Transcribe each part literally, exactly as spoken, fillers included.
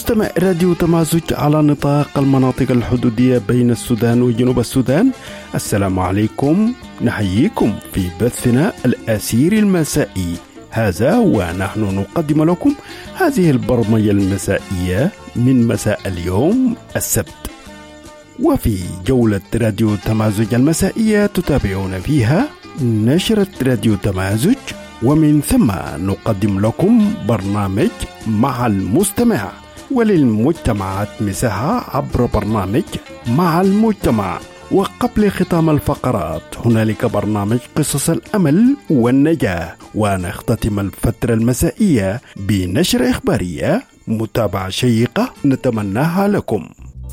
مستمع راديو تمازج على نطاق المناطق الحدودية بين السودان وجنوب السودان، السلام عليكم. نحييكم في بثنا الأسير المسائي هذا، ونحن نقدم لكم هذه البرمجة المسائية من مساء اليوم السبت. وفي جولة راديو تمازج المسائية تتابعون فيها نشرة راديو تمازج، ومن ثم نقدم لكم برنامج مع المستمع، وللمجتمعات مساحة عبر برنامج مع المجتمع. وقبل ختام الفقرات هنالك برنامج قصص الأمل والنجاة، ونختتم الفترة المسائية بنشرة إخبارية. متابعة شيقة نتمناها لكم.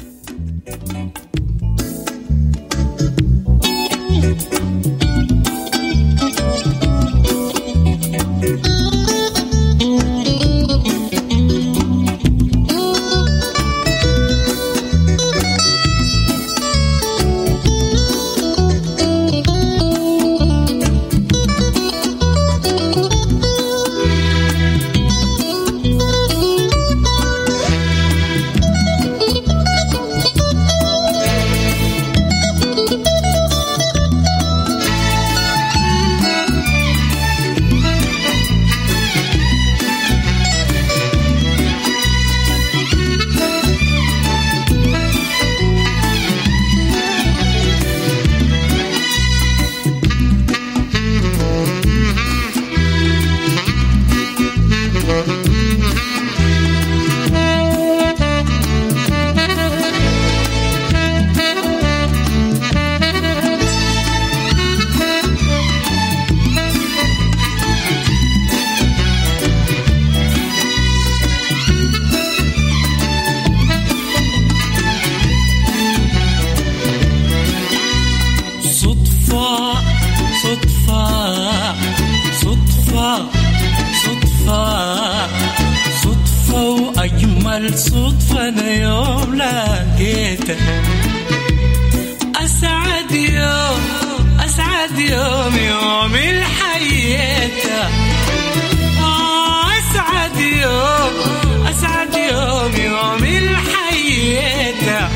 صدفة أنا يوم لقيتك، أسعد يوم أسعد يوم يوم الحياتك، أسعد يوم أسعد يوم يوم الحياتك،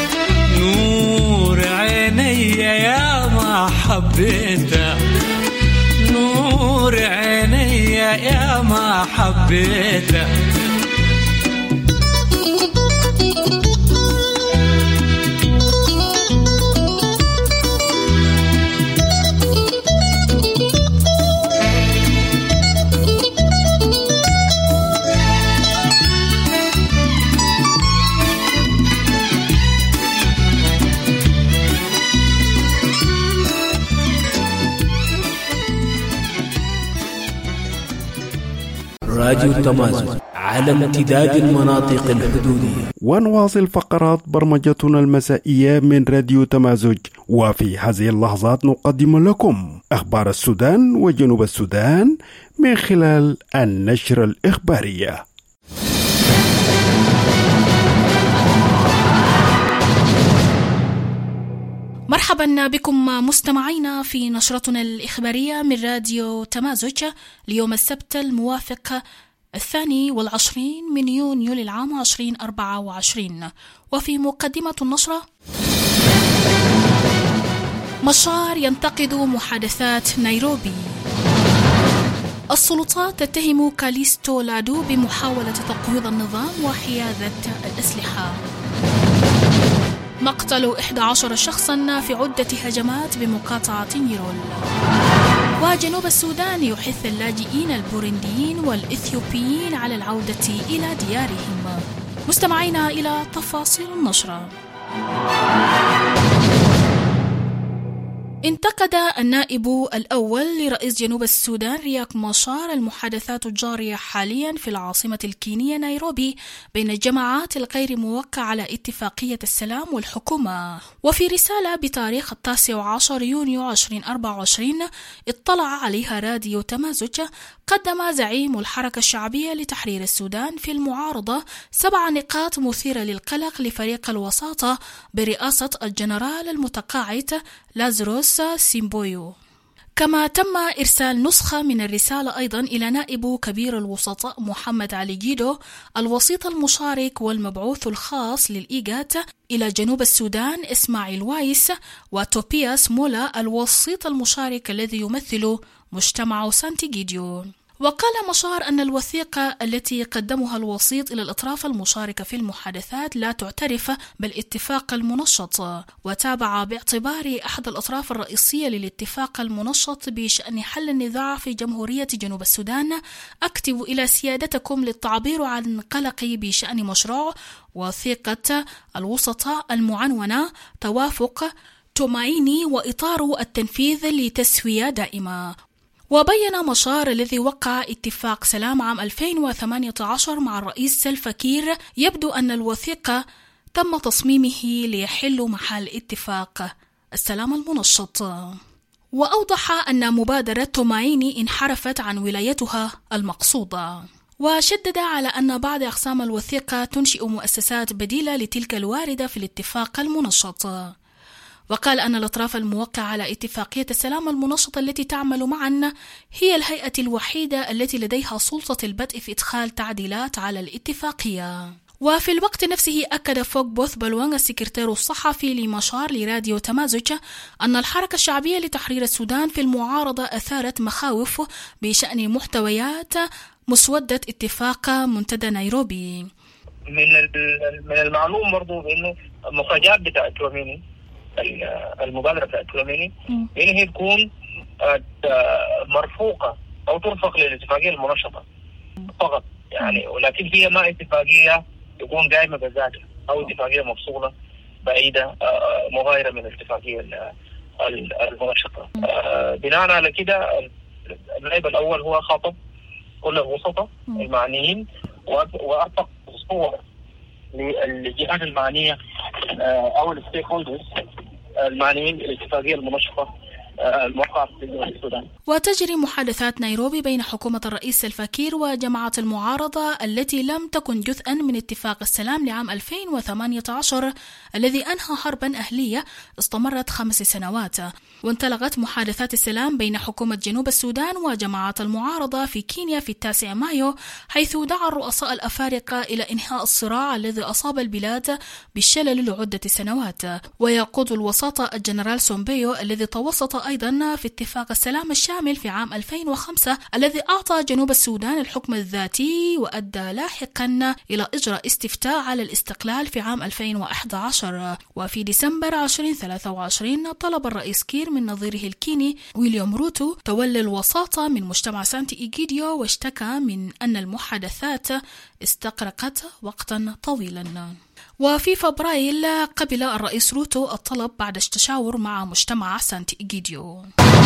نور عيني يا ما حبيتك، نور عيني يا ما حبيتك. راديو تمازج على امتداد المناطق الحدودية. ونواصل فقرات برمجتنا المسائية من راديو تمازج، وفي هذه اللحظات نقدم لكم أخبار السودان وجنوب السودان من خلال النشرة الإخبارية. مرحبا بكم مستمعينا في نشرتنا الإخبارية من راديو تمازج ليوم السبت الموافق الثاني والعشرين من يونيو للعام عشرين أربعة وعشرين. وفي مقدمة النشرة: مشار ينتقد محادثات نيروبي. السلطات تتهم كاليستو لادو بمحاولة تقويض النظام وحيازة الأسلحة. مقتل إحدى عشر شخصا في عدة هجمات بمقاطعة نيرول. وجنوب السودان يحث اللاجئين البورنديين والإثيوبيين على العودة إلى ديارهم. مستمعينا إلى تفاصيل النشرة. انتقد النائب الأول لرئيس جنوب السودان رياك ماشار المحادثات الجارية حاليا في العاصمة الكينية نيروبي بين الجماعات الغير موقعة على اتفاقية السلام والحكومة. وفي رسالة بتاريخ التاسع عشر يونيو ألفين وأربعة وعشرين اطلع عليها راديو تمازج، قدم زعيم الحركة الشعبية لتحرير السودان في المعارضة سبع نقاط مثيرة للقلق لفريق الوساطة برئاسة الجنرال المتقاعد لازروس سيمبويو. كما تم إرسال نسخة من الرسالة أيضا إلى نائب كبير الوسطاء محمد علي جيدو الوسيط المشارك والمبعوث الخاص للإيجات إلى جنوب السودان إسماعيل وايس، وتوبياس مولا الوسيط المشارك الذي يمثل مجتمع سانتي جيديو. وقال مشار أن الوثيقة التي قدمها الوسيط إلى الأطراف المشاركة في المحادثات لا تعترف بالاتفاق المنشط، وتابع باعتبار أحد الأطراف الرئيسية للاتفاق المنشط بشأن حل النزاع في جمهورية جنوب السودان. أكتب إلى سيادتكم للتعبير عن قلقي بشأن مشروع وثيقة الوسطاء المعنونة توافق تومايني وإطار التنفيذ لتسوية دائمة. وبين مشار الذي وقع اتفاق سلام عام ألفين وثمانية عشر مع الرئيس سلفا كير يبدو أن الوثيقة تم تصميمه ليحل محل اتفاق السلام المنشط. وأوضح أن مبادرة تومايني انحرفت عن ولايتها المقصودة، وشدد على أن بعض أقسام الوثيقة تنشئ مؤسسات بديلة لتلك الواردة في الاتفاق المنشط. وقال أن الأطراف الموقعة على اتفاقية السلام المنشطة التي تعمل معا هي الهيئة الوحيدة التي لديها سلطة البدء في إدخال تعديلات على الاتفاقية. وفي الوقت نفسه أكد فوق بوث بلوان السكرتير الصحفي لمشار لراديو تمازج أن الحركة الشعبية لتحرير السودان في المعارضة أثارت مخاوف بشأن محتويات مسودة اتفاق منتدى نيروبي. من من المعلوم برضو إنه المخرجات بتاعت توميني المبادرة بتاعت توميني إن هي تكون مرفوقة أو ترفق للاتفاقية المنشطة فقط يعني، ولكن هي ما اتفاقية يكون قائمة بذاتها أو اتفاقية مفصولة بعيدة مغايرة من الاتفاقية المنشطة. بناء على كده النائب الأول هو خاطب كل الوسطاء المعنيين وأعطى صور للجهات المعنية أو الستيك هولدرز المعنيين بالاتفاقية المنشطة الموقعة في السودان. وتجري محادثات نيروبي بين حكومة الرئيس سلفا كير وجماعة المعارضة التي لم تكن جزءا من اتفاق السلام لعام ألفين وثمانية عشر الذي أنهى حربا أهلية استمرت خمس سنوات. وانطلقت محادثات السلام بين حكومة جنوب السودان وجماعة المعارضة في كينيا في التاسع مايو، حيث دعا الرؤساء الأفارقة إلى إنهاء الصراع الذي أصاب البلاد بالشلل لعدة سنوات. ويقود الوساطة الجنرال سومبيو الذي توسط أيضا في اتفاق السلام الشامل في عام ألفين وخمسة الذي أعطى جنوب السودان الحكم الذاتي وأدى لاحقا إلى إجراء استفتاء على الاستقلال في عام ألفين وأحد عشر. وفي ديسمبر ألفين وثلاثة وعشرين طلب الرئيس كير من نظيره الكيني ويليام روتو تولي الوساطة من مجتمع سانتي إيجيديو، واشتكى من أن المحادثات استغرقت وقتا طويلا. وفي فبراير قبل الرئيس روتو الطلب بعد التشاور مع مجتمع سانتي إيجيديو.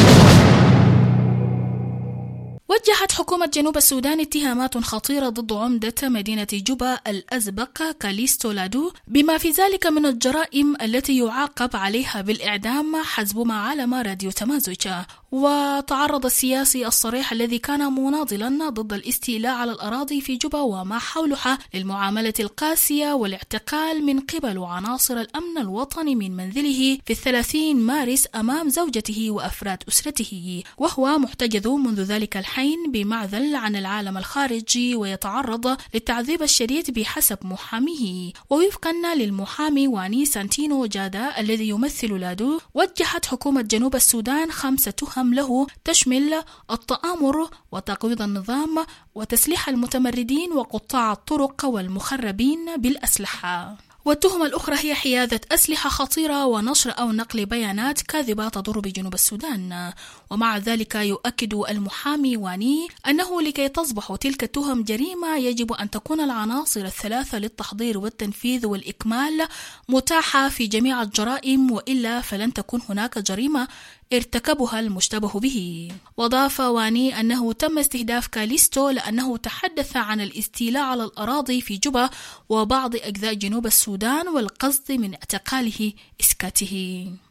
وجهت حكومة جنوب السودان اتهامات خطيرة ضد عمدة مدينة جوبا الأزبق كاليستو لادو بما في ذلك من الجرائم التي يعاقب عليها بالإعدام حسب ما علم راديو تمازج. وتعرض السياسي الصريح الذي كان مناضلا ضد الاستيلاء على الأراضي في جوبا وما حولها للمعاملة القاسية والاعتقال من قبل عناصر الأمن الوطني من منزله في الثلاثين مارس أمام زوجته وأفراد أسرته، وهو محتجز منذ ذلك الحين بمعزل عن العالم الخارجي ويتعرض للتعذيب الشديد بحسب محاميه. ووفقا للمحامي واني سانتينو جادا الذي يمثل لادو، وجهت حكومة جنوب السودان خمسة تهم له تشمل التآمر وتقويض النظام وتسليح المتمردين وقطاع الطرق والمخربين بالأسلحة. والتهمة الأخرى هي حيازة أسلحة خطيرة ونشر أو نقل بيانات كاذبة تضر بجنوب السودان. ومع ذلك يؤكد المحامي واني أنه لكي تصبح تلك التهم جريمة يجب أن تكون العناصر الثلاثة للتحضير والتنفيذ والإكمال متاحة في جميع الجرائم، وإلا فلن تكون هناك جريمة ارتكبها المشتبه به. وضاف واني أنه تم استهداف كاليستو لأنه تحدث عن الاستيلاء على الأراضي في جوبا وبعض أجزاء جنوب السودان والقصد من اعتقاله إسكاته.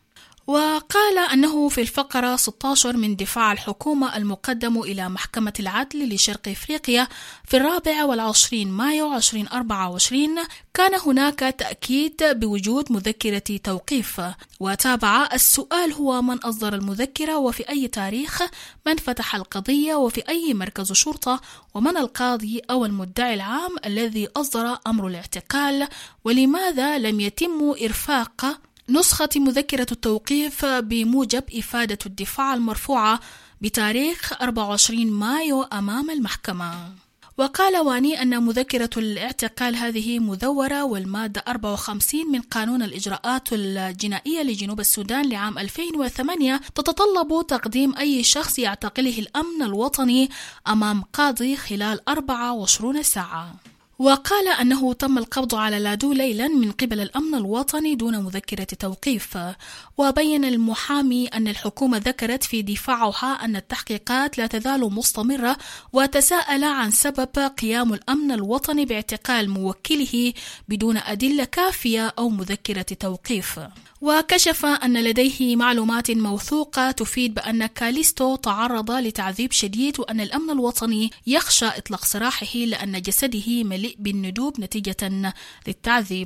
وقال أنه في الفقرة ستة عشر من دفاع الحكومة المقدم إلى محكمة العدل لشرق إفريقيا في الرابع والعشرين مايو ألفين وأربعة وعشرين كان هناك تأكيد بوجود مذكرة توقيف. وتابع: السؤال هو من أصدر المذكرة، وفي أي تاريخ، من فتح القضية، وفي أي مركز شرطة، ومن القاضي أو المدعي العام الذي أصدر أمر الاعتقال، ولماذا لم يتم إرفاق نسخة مذكرة التوقيف بموجب إفادة الدفاع المرفوعة بتاريخ أربعة وعشرين مايو أمام المحكمة. وقال واني أن مذكرة الاعتقال هذه مزورة، والمادة أربعة وخمسين من قانون الإجراءات الجنائية لجنوب السودان لعام ألفين وثمانية تتطلب تقديم أي شخص يعتقله الأمن الوطني أمام قاضي خلال أربعة وعشرين ساعة. وقال أنه تم القبض على لادو ليلا من قبل الأمن الوطني دون مذكرة توقيف. وبين المحامي أن الحكومة ذكرت في دفاعها أن التحقيقات لا تزال مستمرة، وتساءل عن سبب قيام الأمن الوطني باعتقال موكله بدون أدلة كافية أو مذكرة توقيف. وكشف أن لديه معلومات موثوقة تفيد بأن كاليستو تعرض لتعذيب شديد، وأن الأمن الوطني يخشى إطلاق سراحه لأن جسده مليء بالندوب نتيجة للتعذيب.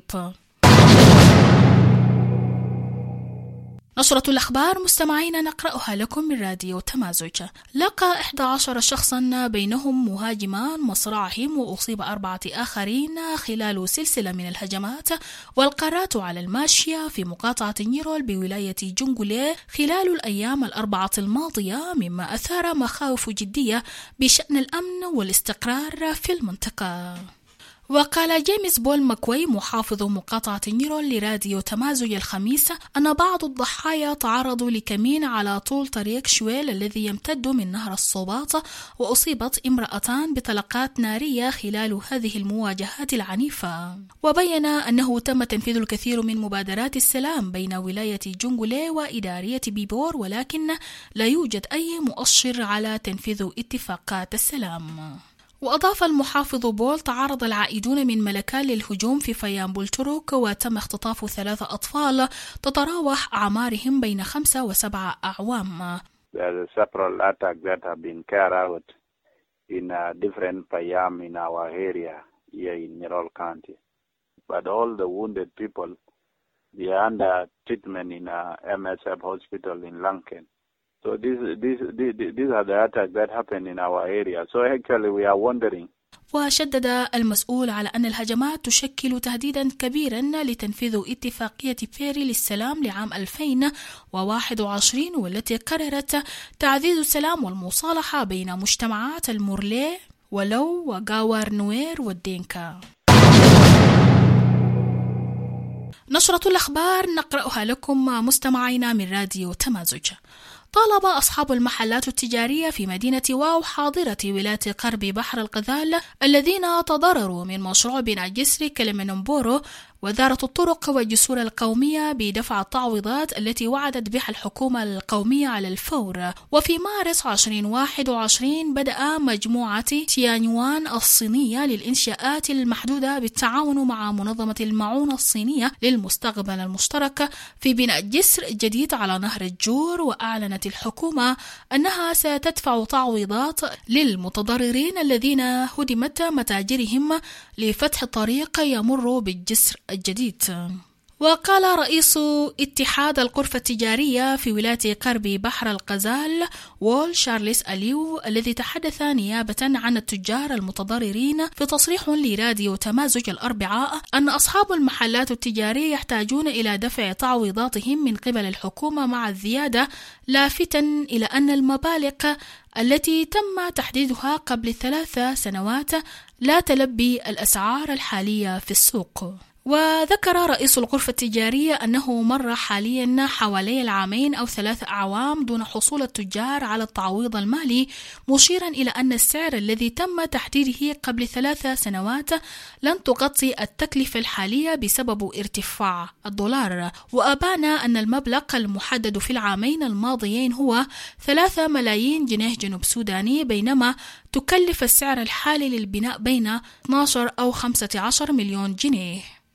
نشرة الأخبار مستمعين نقرأها لكم من راديو تمازج. لقى إحدى عشر شخصا بينهم مهاجمان مصرعهم، وأصيب أربعة آخرين خلال سلسلة من الهجمات والقارات على الماشية في مقاطعة نيرول بولاية جنجولي خلال الأيام الأربعة الماضية، مما أثار مخاوف جدية بشأن الأمن والاستقرار في المنطقة. وقال جيمس بول ماكوي محافظ مقاطعة نيرول لراديو تمازج الخميس أن بعض الضحايا تعرضوا لكمين على طول طريق شويل الذي يمتد من نهر الصوباط، وأصيبت امرأتان بطلقات نارية خلال هذه المواجهات العنيفة. وبين أنه تم تنفيذ الكثير من مبادرات السلام بين ولاية جنجولي وإدارية بيبور، ولكن لا يوجد أي مؤشر على تنفيذ اتفاقات السلام. وأضاف المحافظ بول: تعرض العائدون من ملكال للهجوم في فيام بولتروك، وتم اختطاف ثلاثة أطفال تتراوح أعمارهم بين خمسة وسبعة أعوام. There are several attacks that have been carried out in uh, different Payam in our area here in Nirol County. But all the wounded people, they are under treatment in uh, M S F hospital in Lankan. So these, these, these, these are the attacks that happen in our area. So actually we are wondering. وشدد المسؤول على أن الهجمات تشكل تهديدا كبيرا لتنفيذ اتفاقية بيري للسلام لعام ألفين وواحد وعشرين، والتي قررت تعزيز السلام والمصالحة بين مجتمعات المورلي ولو وغاوار نوير والدينكا. نشرة الأخبار نقرأها لكم مستمعينا من راديو تمازج. طالب أصحاب المحلات التجارية في مدينة واو حاضرة ولاية قرب بحر الغزال الذين تضرروا من مشروع بناء جسر كلمنبورو وزارة الطرق والجسور القومية بدفع التعويضات التي وعدت بها الحكومة القومية على الفور. وفي مارس ألفين وواحد وعشرين بدأ مجموعة تيانيوان الصينية للإنشاءات المحدودة بالتعاون مع منظمة المعونة الصينية للمستقبل المشترك في بناء جسر جديد على نهر الجور. وأعلنت الحكومة أنها ستدفع تعويضات للمتضررين الذين هدمت متاجرهم لفتح طريق يمر بالجسر الجديد. وقال رئيس اتحاد الغرفة التجارية في ولاية قرب بحر الغزال وول شارلس أليو الذي تحدث نيابة عن التجار المتضررين في تصريح لراديو تمازج الأربعاء أن أصحاب المحلات التجارية يحتاجون إلى دفع تعويضاتهم من قبل الحكومة مع الزيادة، لافتا إلى أن المبالغ التي تم تحديدها قبل ثلاث سنوات لا تلبي الأسعار الحالية في السوق. وذكر رئيس الغرفة التجارية أنه مر حاليا حوالي العامين أو ثلاث أعوام دون حصول التجار على التعويض المالي، مشيرا إلى أن السعر الذي تم تحديده قبل ثلاث سنوات لن تغطي التكلفة الحالية بسبب ارتفاع الدولار. وأبان أن المبلغ المحدد في العامين الماضيين هو ثلاثة ملايين جنيه جنوب سوداني، بينما تكلف السعر الحالي للبناء بين اثني عشر أو خمسة عشر مليون جنيه.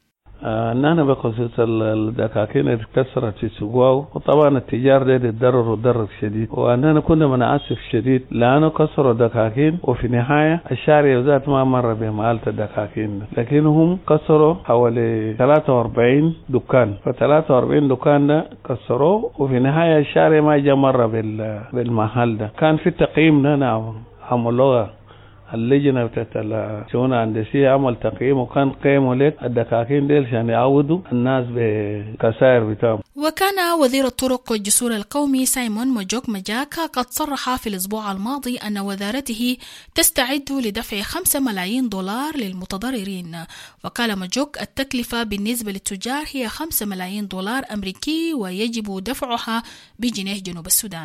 أنا بخصوص الدكاكين اللي كسرت في سوقه، وطبعا التجار ده يتضرر وضرر شديد، وأننا كنا منعسف شديد لأنه كسروا الدكاكين، وفي النهاية الشارع ذات ما مر بمحل الدكاكين، لكنهم كسروا حوالي ثلاثة وأربعين دكان، فثلاثة وأربعين دكان ده كسروا، وفي النهاية الشارع ما جاء مر بالمحل ده. كان في تقييم لنا عملوها اللجنة بتاعت الشؤون الهندسية، عمل تقييم وكان قيموا لك الدكاكين ديل عشان يعودوا الناس بكسائر بتاعهم. وكان وزير الطرق والجسور القومي سايمون موجوك مجاكا قد صرح في الأسبوع الماضي أن وزارته تستعد لدفع خمسة ملايين دولار للمتضررين. وقال موجوك التكلفة بالنسبة للتجار هي خمسة ملايين دولار أمريكي ويجب دفعها بجنيه جنوب السودان.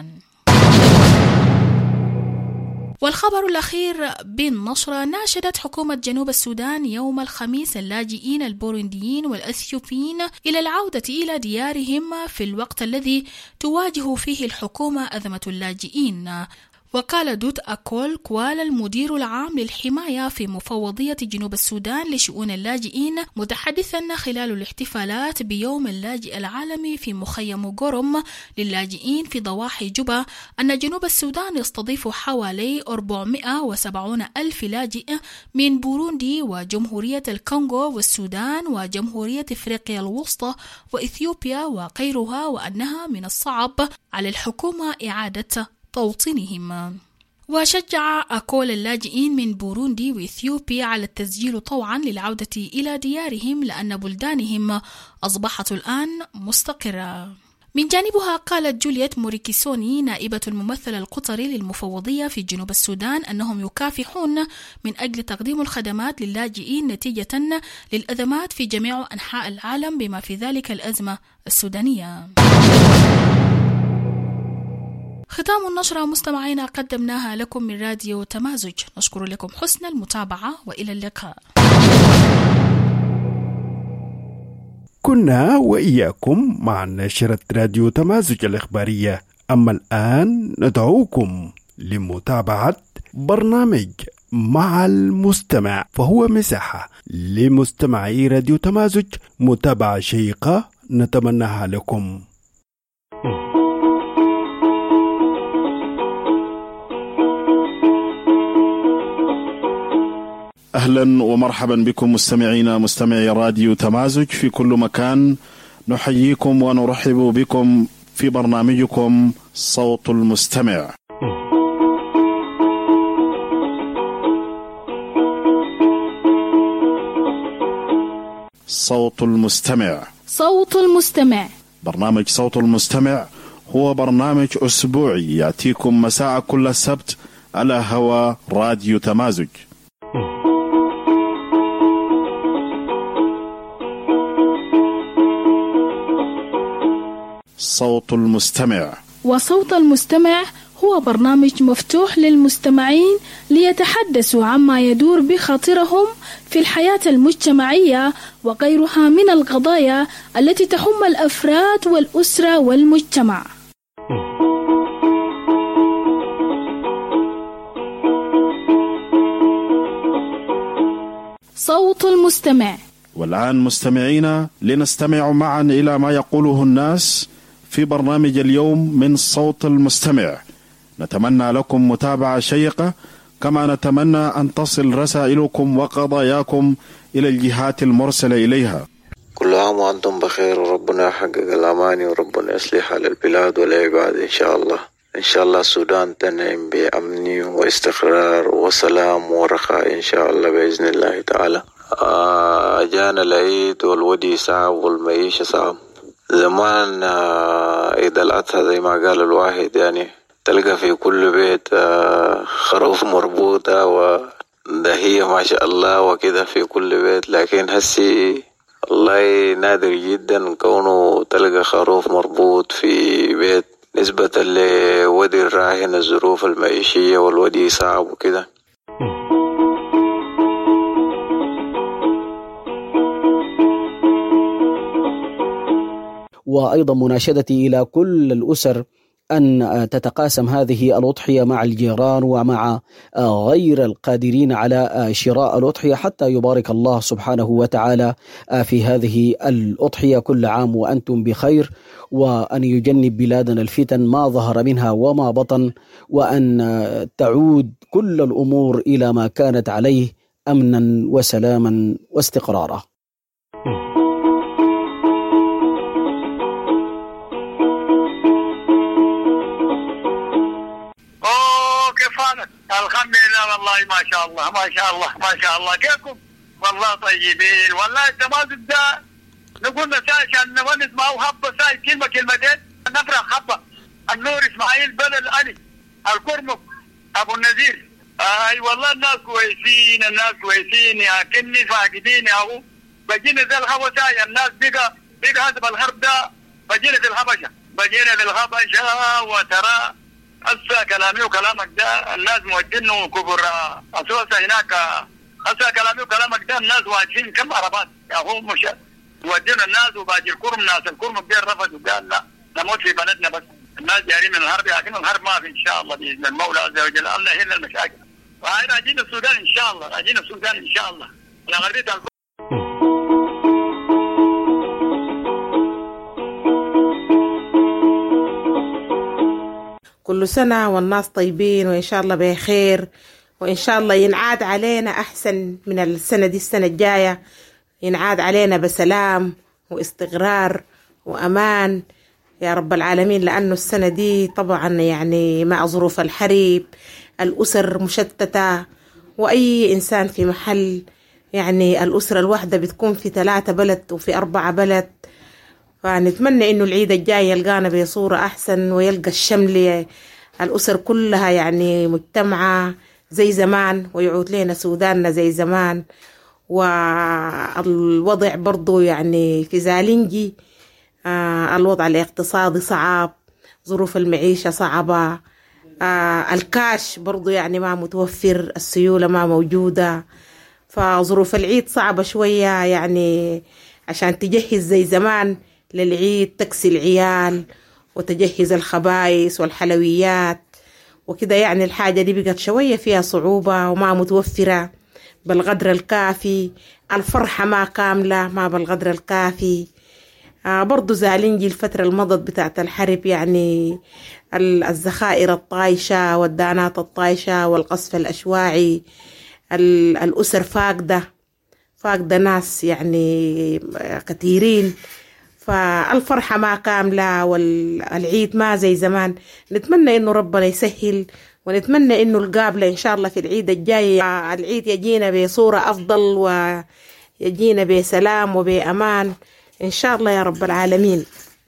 والخبر الأخير بالنشرة، ناشدت حكومة جنوب السودان يوم الخميس اللاجئين البورونديين والأثيوبيين إلى العودة إلى ديارهم في الوقت الذي تواجه فيه الحكومة أزمة اللاجئين. وقال دوت أكول كوالا المدير العام للحماية في مفوضية جنوب السودان لشؤون اللاجئين متحدثا خلال الاحتفالات بيوم اللاجئ العالمي في مخيم غورم للاجئين في ضواحي جوبا أن جنوب السودان يستضيف حوالي أربعمائة وسبعين ألف لاجئ من بوروندي وجمهورية الكونغو والسودان وجمهورية إفريقيا الوسطى وإثيوبيا وغيرها، وأنها من الصعب على الحكومة إعادة توطينهم. وشجع أكول اللاجئين من بوروندي وإثيوبيا على التسجيل طوعا للعودة إلى ديارهم لأن بلدانهم أصبحت الآن مستقرة. من جانبها قالت جولييت موريكيسوني نائبة الممثل القطري للمفوضية في جنوب السودان أنهم يكافحون من أجل تقديم الخدمات للاجئين نتيجة للأزمات في جميع أنحاء العالم بما في ذلك الأزمة السودانية. ختام النشرة مستمعينا قدمناها لكم من راديو تمازج، نشكر لكم حسن المتابعة وإلى اللقاء. كنا وإياكم مع نشرة راديو تمازج الإخبارية، أما الآن ندعوكم لمتابعة برنامج مع المستمع، فهو مساحة لمستمعي راديو تمازج متابعة شيقة نتمناها لكم. أهلا ومرحبا بكم مستمعينا مستمعي راديو تمازج في كل مكان، نحييكم ونرحب بكم في برنامجكم صوت المستمع. صوت المستمع صوت المستمع برنامج صوت المستمع هو برنامج أسبوعي يأتيكم مساء كل السبت على هوا راديو تمازج. صوت المستمع. وصوت المستمع هو برنامج مفتوح للمستمعين ليتحدثوا عما يدور بخاطرهم في الحياة المجتمعية وغيرها من القضايا التي تهم الأفراد والأسرة والمجتمع. صوت المستمع. والآن مستمعينا لنستمع معا إلى ما يقوله الناس في برنامج اليوم من صوت المستمع. نتمنى لكم متابعة شيقة، كما نتمنى أن تصل رسائلكم وقضاياكم إلى الجهات المرسلة إليها. كل عام وأنتم بخير، وربنا يحقق الأماني وربنا يصلح على البلاد والعباد إن شاء الله. إن شاء الله السودان تنعم بأمن واستقرار وسلام ورخاء إن شاء الله بإذن الله تعالى. آه جانا العيد والودي صعب والمعيشة صعب. زمان عيد الأضحى زي ما قال الواحد يعني تلقى في كل بيت خروف مربوطة ودهية ما شاء الله وكذا في كل بيت، لكن هسي والله نادر جدا كونه تلقى خروف مربوط في بيت نسبة لودي الراهن الظروف المعيشية والودي صعب وكذا. وأيضا مناشدتي إلى كل الأسر أن تتقاسم هذه الأضحية مع الجيران ومع غير القادرين على شراء الأضحية، حتى يبارك الله سبحانه وتعالى في هذه الأضحية. كل عام وأنتم بخير، وأن يجنب بلادنا الفتن ما ظهر منها وما بطن، وأن تعود كل الأمور إلى ما كانت عليه أمنا وسلاما واستقرارا. الحمد لله والله ما شاء الله ما شاء الله ما شاء الله. كيفكم؟ والله طيبين والله. التماسك ده نقول نساي عشان نونس معه حبه ساي كلمه كلمتين نفرح حبه. النور اسماعيل بلد علي الكرمك ابو النذير. اي والله الناس كويسين الناس كويسين يا كني فاقدين يا هو. بجينا ذا الهوى ساي الناس بقى بقى هذا الحرب ده. بجينا في الحبشه بجينا في الحبشه وترى هسه كلامي وكلامك ده الناس مودينه كبر اسوسه هناك. هسه كلامي وكلامك ده الناس واجهين كم عربات يا هو مش ودينا الناس وباجي الكرم ناس الكرم بدير رفض وقال لا نموت في بلدنا بس. الناس جارين من الحرب لكن الحرب ما في ان شاء الله باذن المولى عز وجل. الله يحل المشاكل. وهاي راجين السودان ان شاء الله راجين السودان ان شاء الله. انا غربيت كل سنة والناس طيبين وإن شاء الله بخير، وإن شاء الله ينعاد علينا أحسن من السنة دي. السنة الجاية ينعاد علينا بسلام واستقرار وأمان يا رب العالمين، لأنه السنة دي طبعا يعني مع ظروف الحرب الأسر مشتتة، وأي إنسان في محل يعني الأسرة الواحدة بتكون في ثلاثة بلد وفي أربعة بلد. فنتمنى إنه العيد الجاي يلقانا بصورة أحسن، ويلقى الشمل الأسر كلها يعني مجتمعة زي زمان، ويعود لنا سوداننا زي زمان. والوضع برضو يعني في زالنجي آه الوضع الاقتصادي صعب، ظروف المعيشة صعبة، آه الكاش برضو يعني ما متوفر، السيولة ما موجودة، فظروف العيد صعبة شوية يعني. عشان تجهز زي زمان للعيد تكسي العيال وتجهز الخبائث والحلويات وكده، يعني الحاجة دي بقت شوية فيها صعوبة وما متوفرة بالقدر الكافي. الفرحة ما كاملة ما بالقدر الكافي. آه برضو زالنجي الفترة المضت بتاعت الحرب يعني الذخائر الطايشة والدانات الطايشة والقصف الأشواعي، الأسر فاقدة فاقدة ناس يعني كثيرين، فالفرحة ما كاملة والعيد ما زي زمان. نتمنى إنه ربنا يسهل، ونتمنى إنه القابلة إن شاء الله في العيد الجاي العيد يجينا بصورة أفضل ويجينا بسلام وبأمان إن شاء الله يا رب العالمين.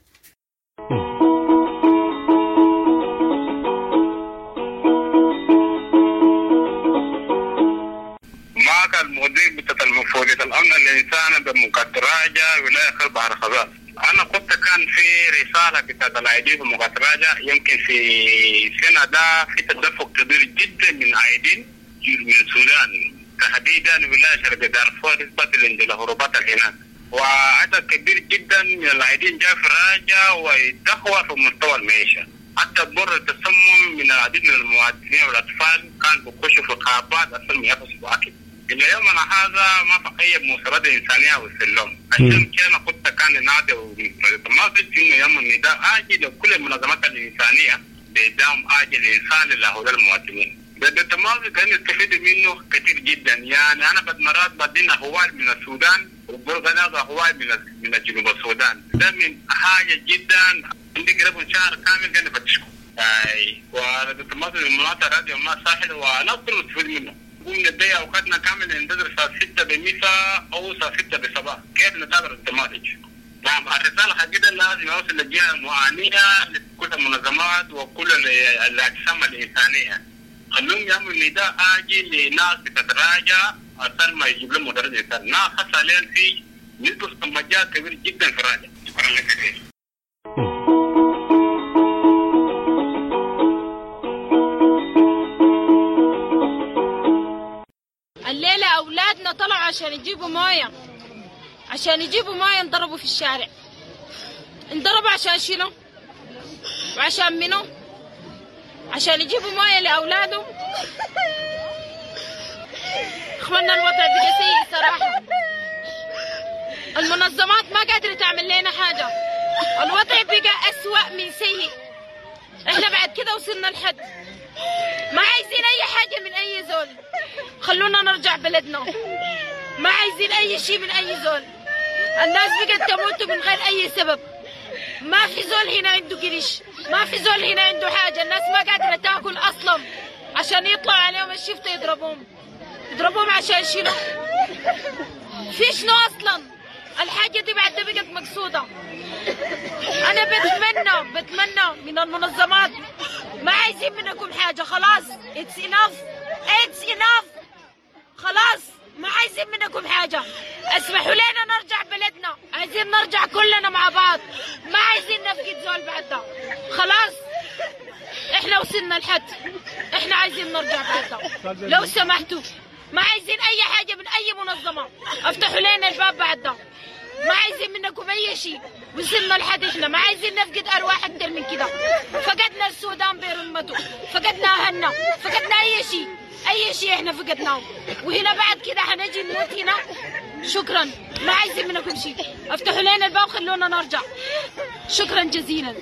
معك المدير بتاع المفوضية الأمن الإنساني بمقدراجة ولاية خرب بحر خزاز. أنا كنت كان في رسالة بتاعت الأيدين في مقدراجة، يمكن في سنة ده في تدفق كبير جدا من أيدين من السودان تحديدا ولاية شرق دارفور نسبة للهروبات هناك، وعدد كبير جدا من الأيدين جاء في راجة ويدخوا في مستوى المعيشة، حتى بر التسمم من العديد من المواطنين والأطفال كان بيخشوا في غابات أصلا ما يقصوا أكل. إلى يومنا هذا ما في أي مساعدة إنسانية وسلم. عشان كده كنت كان نادي ومتماسك إنه يوم النداء آجل لكل المنظمات الإنسانية بدعم آجل إنساني لهؤلاء المواطنين. بالتماسك كان يستفيد منه كثير جدا. يعني أنا بعد مرات بدينا هوال من السودان وبرغنا هوال من من جنوب السودان. ده من حاجة جدا عندي قريب شهر كامل كان بتشكو. أي وبالتماسك المناطق هذه ما سهل ونقدر نستفيد منه. قمنا بداية أوقاتنا كامل ننتظر الساعة ستة بمساء أو الساعة ستة بصباح. كيف نتابع التماسك؟ نعم الرسالة حقيقة لازم يوصل للجهة المعانية لكل المنظمات وكل الأجسام الإنسانية. خلوهم يعملوا نداء آجل لناس بتتراجع عشان ما يجيب لهم مدرسة إنسان. ناس خاصة عليهم في نسبة استمجاد كبير جدا في راجع. شكرا لك كثير. الليلة أولادنا طلعوا عشان يجيبوا موية، عشان يجيبوا موية انضربوا في الشارع، انضربوا عشان شنو؟ وعشان منو؟ عشان يجيبوا مويه لاولادهم. اخوانا الوضع بقى سيء صراحه، المنظمات ما قادره تعمل لنا حاجه، الوضع بقى اسوأ من سيء. احنا بعد كده وصلنا لحد ما عايزين اي حاجه من اي زول، خلونا نرجع بلدنا، ما عايزين اي شيء من اي زول. الناس بقت تموت من غير اي سبب، ما في زول هنا عنده قرش، ما في زول هنا عنده حاجه، الناس ما قادره تاكل اصلا، عشان يطلعوا عليهم الشفته يضربوهم يضربوهم عشان شنو؟ في شنو اصلا؟ الحاجه دي بعد بقت مقصوده. انا بتمنى بتمنى من المنظمات، ما عايزين منكم حاجه، خلاص اتس اناف اتس اناف خلاص، ما عايزين منكم حاجه، اسمحوا لنا نرجع بلدنا، عايزين نرجع كلنا مع بعض، ما عايزين نفقد زول بعد ده، خلاص احنا وصلنا لحد، احنا عايزين نرجع بلدنا لو سمحتوا، ما عايزين اي حاجه من اي منظمه، افتحوا لنا الباب بعد ده، ما عايزين منكم اي شيء، وصلنا لحد احنا ما عايزين نفقد ارواح اكثر من كده، فقدنا السودان برمته، فقدنا اهلنا، فقدنا اي شيء، اي شيء احنا فقدناه، وهنا بعد كده حنجي نموت هنا. شكرا، ما عايزين منكم شيء، افتحوا لنا الباب خلونا نرجع، شكرا جزيلا.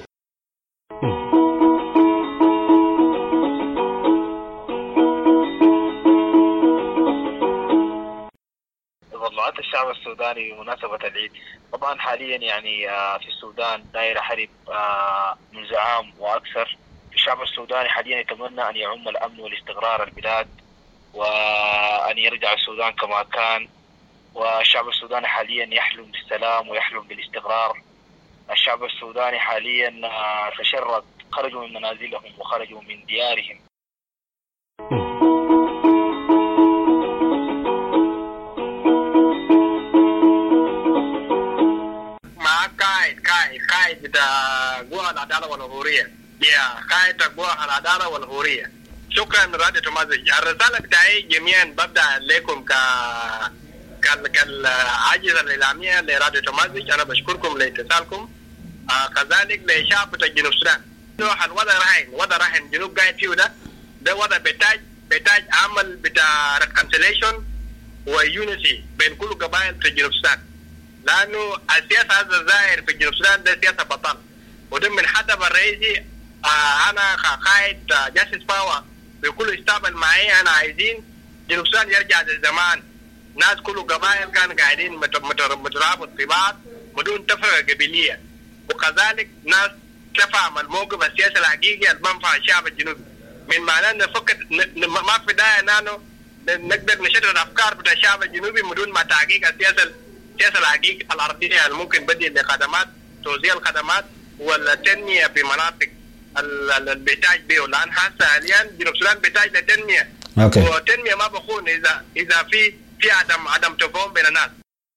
تظلعات الشعب السوداني بمناسبة العيد. طبعا حاليا يعني في السودان دايرة حرب منذ عام وأكثر. الشعب السوداني حاليا يتمنى أن يعم الأمن والاستقرار البلاد، وأن يرجع السودان كما كان، والشعب السوداني حاليا يحلم بالسلام ويحلم بالاستقرار. الشعب السوداني حاليا تشرد، خرجوا من منازلهم وخرجوا من ديارهم. قائد بتاع قوى العدالة والحرية، يا قائد قوى العدالة والحرية. شكرا راديو تمازج. الرسالة بتاعي جميعا ببدأ لكم ك كال كالعاجزة الإعلامية لراديو تمازج. أنا بشكركم لاتصالكم، آه كذلك لشعب بتاع جنوب السودان. الوضع راهن وضع راهن جنوب قاعد فيه ده ده وضع بتاج بتاج عمل بتاع ريكونسيليشن ويونيتي بين كل قبائل في جنوب السودان، لأنه السياسة هذا الظاهر في جنوب السودان ده سياسة بطل، وده من الهدف الرئيسي. آه أنا كقائد جاستس باور بكل استقبال معي، أنا عايزين جنوب السودان يرجع للزمان، ناس كل قبائل كانوا قاعدين مترابط في بعض بدون تفرقة قبلية، وكذلك ناس تفهم الموقف السياسي الحقيقي المنفع الشعب الجنوبي. من معناه أن فقط ما في داعي أنه نقدر نشتت الأفكار بتاع الشعب الجنوبي بدون ما تحقيق السياسة السياسة الحقيقية الأرضية الممكن بدي لخدمات توزيع الخدمات والتنمية في مناطق اللي بيحتاج بيه، لأن حاسة حاليا جنوب السودان بيحتاج لتنمية، والتنمية ما بكون إذا إذا في في عدم عدم تفاهم بين الناس.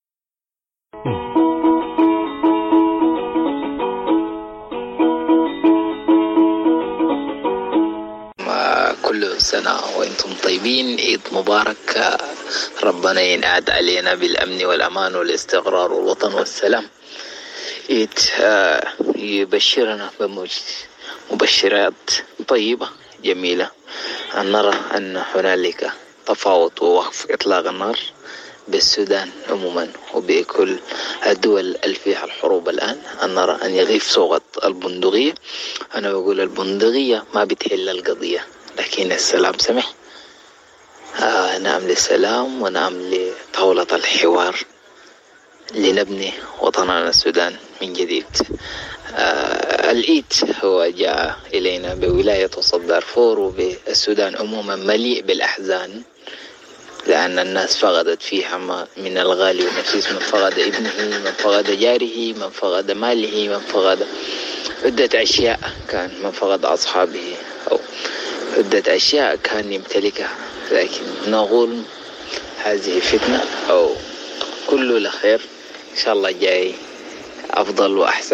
كل سنة وانتم طيبين، عيد مبارك، ربنا ينعاد علينا بالأمن والأمان والاستقرار والوطن والسلام. عيد يبشرنا بمبشرات طيبة جميلة، أن نرى أن هنالك تفاوض ووقف إطلاق النار بالسودان عموما وبكل الدول اللي فيها الحروب الآن، أن نرى أن يغيب صوت البندقية. أنا بقول البندقية ما بتحل القضية، لكن السلام سمح. آه نعم للسلام ونعم لطاولة الحوار لنبني وطننا السودان من جديد. آه العيد هو جاء إلينا بولاية وسط دارفور وبالسودان عموما مليء بالأحزان، لأن الناس فقدت فيها من الغالي والنفيس، من فقد ابنه، من فقد جاره، من فقد ماله، من فقد عدة أشياء، كان من فقد أصحابه أو عدة أشياء كان يمتلكها. لكن نقول هذه فتنة أو كله لخير، إن شاء الله جاي أفضل وأحسن.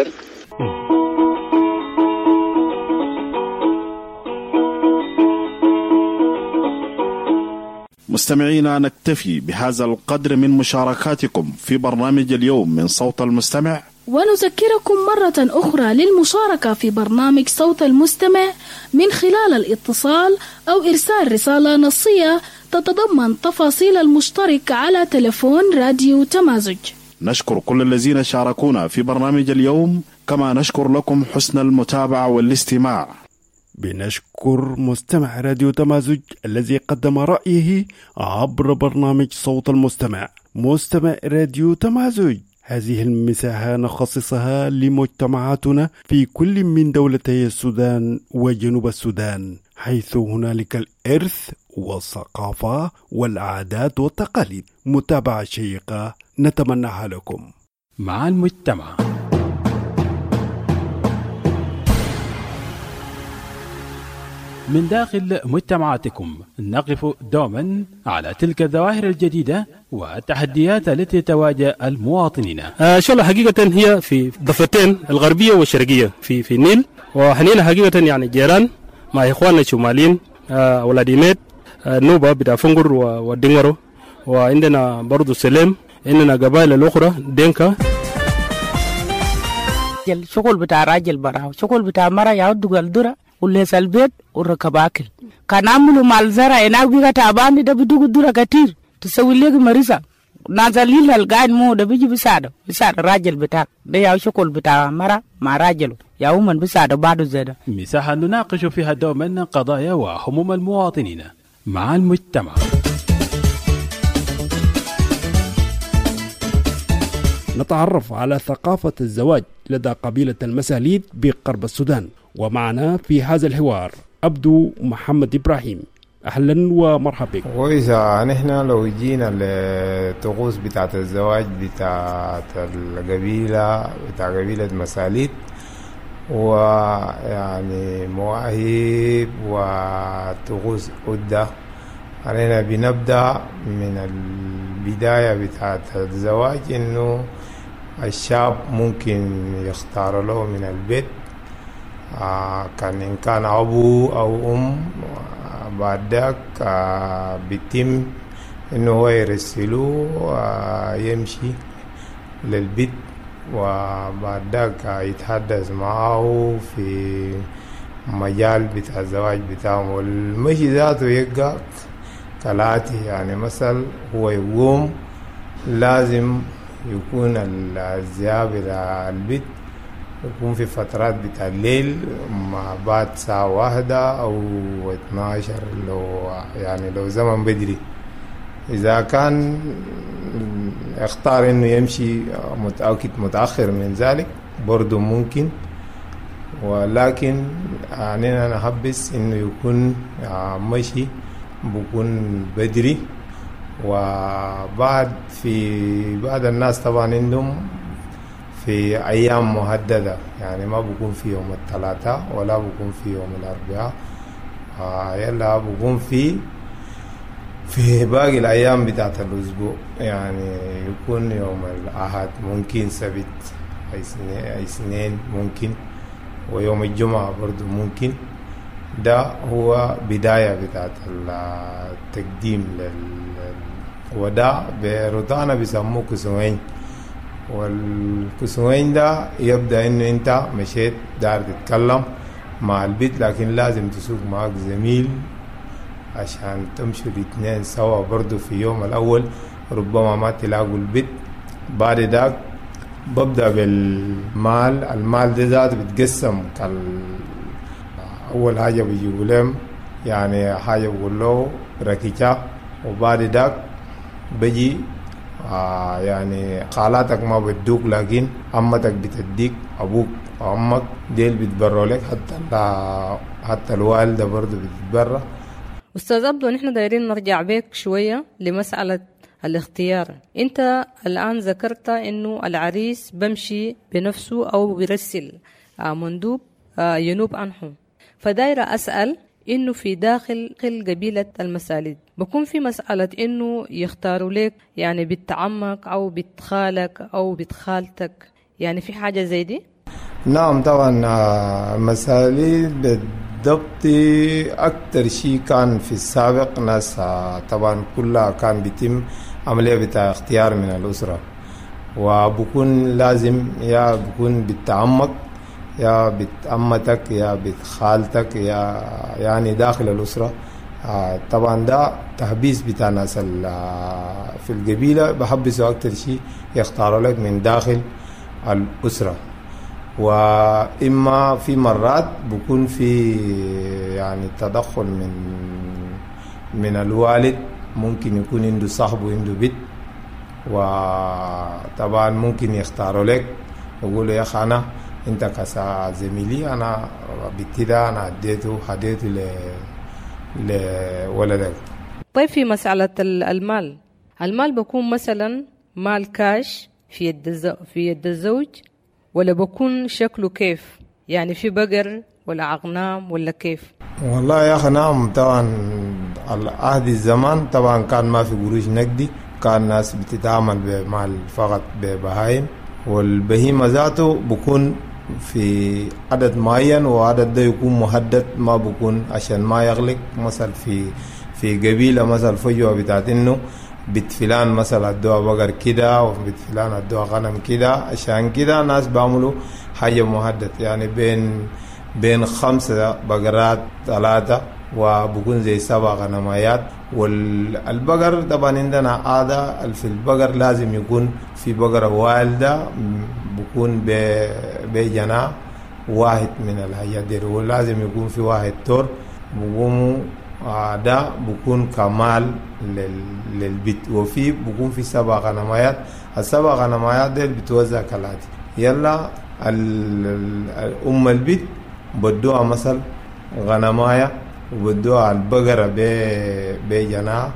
مستمعينا، نكتفي بهذا القدر من مشاركاتكم في برنامج اليوم من صوت المستمع، ونذكركم مرة أخرى للمشاركة في برنامج صوت المستمع من خلال الاتصال أو إرسال رسالة نصية تتضمن تفاصيل المشترك على تلفون راديو تمازج. نشكر كل الذين شاركونا في برنامج اليوم، كما نشكر لكم حسن المتابعة والاستماع. بنشكر مستمع راديو تمازج الذي قدم رأيه عبر برنامج صوت المستمع. مستمع راديو تمازج، هذه المساحة نخصصها لمجتمعاتنا في كل من دولتي السودان وجنوب السودان، حيث هنالك الإرث والثقافة والعادات والتقاليد. متابعة شيقة نتمناها لكم. مع المجتمع. من داخل مجتمعاتكم نقف دوما على تلك الظواهر الجديدة والتحديات التي تواجه المواطنين. آه شو حقيقة هي في ضفتين الغربية والشرقية في في النيل، وحنينا حقيقة يعني جيران مع إخواننا الشماليين، آه ولاديميت، آه نوبة بتاع فنجر والدنغرو، وعندنا برضو سليم، عندنا قبائل الأخرى دينكا. شغل بتاع راجل براو، شغل بتاع مرة يعود الدرة وليس البيت وركب أكل. كان عملوا مع الزرع هناك بيجا تعبان ده بدوق الدرة كتير تسوي لك مريضة نازلين القاعد مو ده بيجي بساعده بساعد الراجل بتاعك ده يا شغل بتاع مرة مع راجله يا ومن بساعده بعده زيادة. مساحة نناقش فيها دوما قضايا وهموم المواطنين مع المجتمع. نتعرف على ثقافة الزواج لدى قبيلة المساليد بقرب السودان، ومعنا في هذا الحوار عبدو محمد إبراهيم. أهلا ومرحبا بك. وإذا نحن لو جينا للطقوس بتاعت الزواج بتاعت القبيلة بتاع قبيلة مساليد، ويعني مواهب وطقوس عدة، علينا بنبدأ من البداية بتاعت الزواج إنه الشاب ممكن يختار له من البيت، آه كان إن كان أبو أو أم، آه بعد ذاك آه بيتم إنه هو يرسلوه آه يمشي للبيت، وبعد ذاك آه يتحدث معه في مجال بتاع الزواج بتاعهم. والمشي ذاته يبقى كالآتي، يعني مثلا هو يقوم لازم يكون الذهاب إلى البيت يكون في فترات بتاع الليل مع بعد ساعة واحدة أو اثناشر، لو يعني لو زمن بدري. إذا كان اختار إنه يمشي متأكد متأخر من ذلك برضو ممكن، ولكن يعني أنا حبس إنه يكون مشي بكون بدري. وبعد في بعض الناس طبعا عندهم في أيام محددة، يعني ما بكون في يوم الثلاثاء ولا بكون في يوم الأربعاء، آه يلا بكون في في باقي الأيام بتاعت الأسبوع، يعني يكون يوم الأحد، ممكن سبت، اثنين ممكن، ويوم الجمعة برضو ممكن. ده هو بداية بتاعت التقديم لل وده بروتانا بيسموه كسوين. والكسوين ده يبدأ إنه أنت مشيت دار تتكلم مع البيت، لكن لازم تسوق معك زميل عشان تمشوا الاثنين سوا برضو في يوم الأول، ربما ما تلاقوا البيت. بعد ذاك ببدأ بالمال، المال ده ذات بتقسم كال أول حاجة بيجيبوا لهم يعني حاجة بقول له ركيكة، وبعد ذاك بيجي آه يعني خالاتك ما بتدوك، لكن أمتك بتديك، أبوك وأمك ديل بتبروا لك، حتى حتى الوالدة برضو بتتبرى. أستاذ عبدو، نحن دايرين نرجع بيك شوية لمسألة الاختيار. أنت الآن ذكرت إنه العريس بمشي بنفسه أو بيرسل آه مندوب آه ينوب عنهم، فدايرة أسأل إنه في داخل قبيلة المساليد بكون في مسألة إنه يختاروا لك يعني بنت عمك أو بنت خالك أو بنت خالتك، يعني في حاجة زي دي؟ نعم طبعا. مساليد بالضبط أكتر شيء كان في السابق ناس طبعا كلها كان بيتم عملية بتاع اختيار من الأسرة، وبكون لازم يا بكون بالتعمق يا بتأمتك يا بتخالتك يا يعني داخل الأسرة. آه طبعا ده تحبيس بتاع ناس في القبيلة بحبسوا أكتر شيء يختاروا لك من داخل الأسرة. وإما في مرات بكون في يعني تدخل من من الوالد، ممكن يكون عنده صاحب وعنده بيت، وطبعا ممكن يختاروا لك يقولوا يا أخي أنا انت كسا زميلي انا بتدا انا اديته هديته ل لولدك. طيب في مسألة المال، المال بكون مثلا مال كاش في يد الزو... في يد الزوج، ولا بكون شكله كيف؟ يعني في بقر ولا أغنام ولا كيف؟ والله يا أخي نعم، طبعا العهد الزمان طبعا كان ما في قروش نقدي، كان الناس بتتعامل بمال فقط ببهايم، والبهيمة ذاته بكون في عدد معين، وعدد ده يكون محدد، ما بكون عشان ما يغلق. مثلا في في قبيلة مثلا فجوة بتاعت انه بيت فلان مثلا ادوها بقر كده وبيت فلان ادوها غنم كده، عشان كده الناس بيعملوا حاجة محدد، يعني بين بين خمسة بقرات ثلاثة وبكون زي سبع غنمايات. والبقر طبعا عندنا عادة في البقر لازم يكون في بقرة والدة بكون بجناح واحد من الحاجات دي، ولازم يكون في واحد تور بقوموا ده بكون كمال للبيت. وفي بكون في سبع غنمايات، السبع غنمايات دي بتوزع كالاتي: يلا أم البيت بدوها مثل غنماية، وبدوها البقرة بجناح،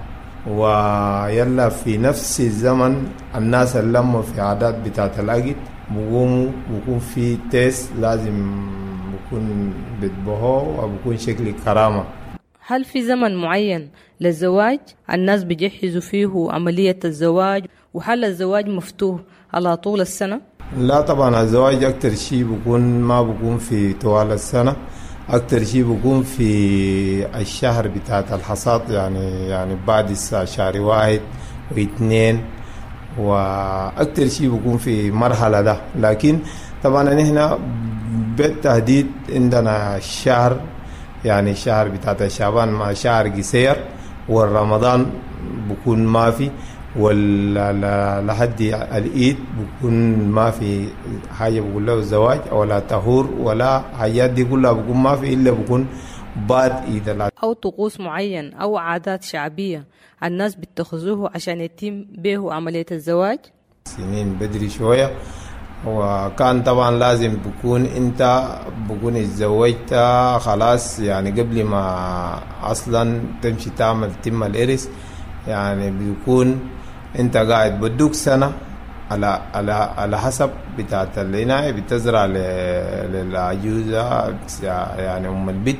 ويلا في نفس الزمن الناس اللي في عادات بتاعت الأجد بقوموا بكون في تيس لازم بكون بيذبحوه وبكون شكل كرامة. هل في زمن معين للزواج الناس بيجهزوا فيه عملية الزواج، وهل الزواج مفتوح على طول السنة؟ لا طبعا الزواج أكتر شيء بكون ما بكون في طوال السنة، أكتر شيء بكون في الشهر بتاعت الحصاد، يعني يعني بعد شهر واحد واثنين، وأكتر شيء بكون في مرحلة ده. لكن طبعا نحن بالتحديد عندنا الشهر، يعني الشهر بتاعت شعبان مع شهر قصير، والرمضان بكون ما في، ولا لحد العيد بكون ما في حاجة بقول له زواج ولا طهور ولا حاجات دي كلها بكون ما في، إلا بكون بعد عيد أو طقوس معين أو عادات شعبية الناس بتخذوه عشان يتم به عملية الزواج. سنين بدري شوية، وكان طبعا لازم بكون انت بكون اتزوجت خلاص، يعني قبل ما اصلا تمشي تعمل تم الارث، يعني بيكون انت قاعد بدوك سنة على على على حسب بتاعت العناية بتزرع للعجوزة يعني ام البيت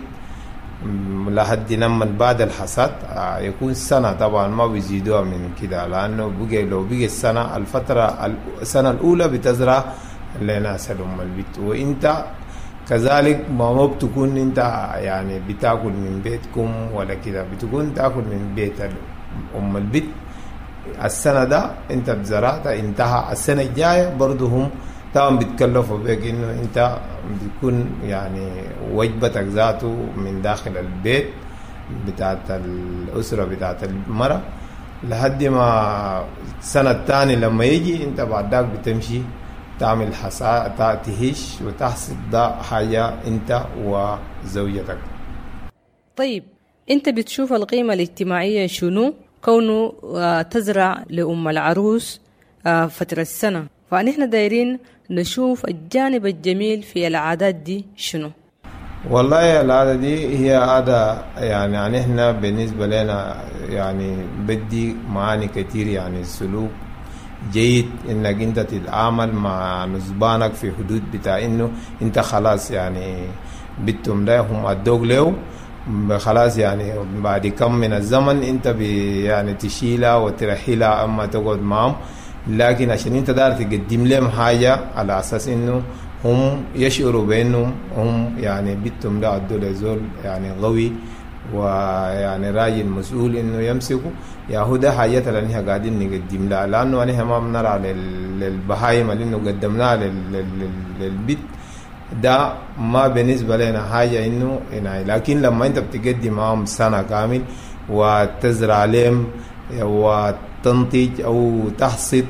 لحد لما بعد الحصاد يكون سنة. طبعا ما بيزيدوها من كده، لأنه بقى لو بقى السنة الفترة السنة الأولى بتزرع لناس أم البيت، وإنت كذلك ما بتكون أنت يعني بتاكل من بيتكم ولا كده، بتكون تاكل من بيت أم البيت. السنة ده أنت بزرعت انتهى، السنة الجاية برضه هم طبعا بيتكلفوا بك انه انت بتكون يعني وجبتك ذاته من داخل البيت بتاعت الأسرة بتاعت المرأة، لحد ما السنة الثانية لما يجي انت بعد ذاك بتمشي تعمل حصاد تهش وتحصد ده حاجة انت وزوجتك. طيب انت بتشوف القيمة الاجتماعية شنو كونه تزرع لأم العروس فترة السنة؟ فنحن دايرين نشوف الجانب الجميل في العادات دي شنو؟ والله العادة دي هي عادة يعني يعني احنا بالنسبة لنا يعني بدي معاني كتير، يعني سلوك جيد انك انت تتعامل مع نسبانك في حدود بتاع انه انت خلاص يعني بتم ده هم ادوك له خلاص، يعني بعد كم من الزمن انت يعني تشيلها وترحلها اما تقعد معهم، لكن عشان انت دار تقدم لهم حاجة على اساس انه هم يشعروا بانهم هم يعني بيتهم ده عدوا زول يعني قوي ويعني راجل مسؤول انه يمسكه، يا هو ده حاجات اللي نحن قاعدين نقدم لها، لانه نحن ما بنرى للبهايم اللي انه قدمناها للبيت ده ما بالنسبه لنا حاجه انه يعني، لكن لما انت بتقدم معهم سنه كامل وتزرع لهم وتنتج او تحصد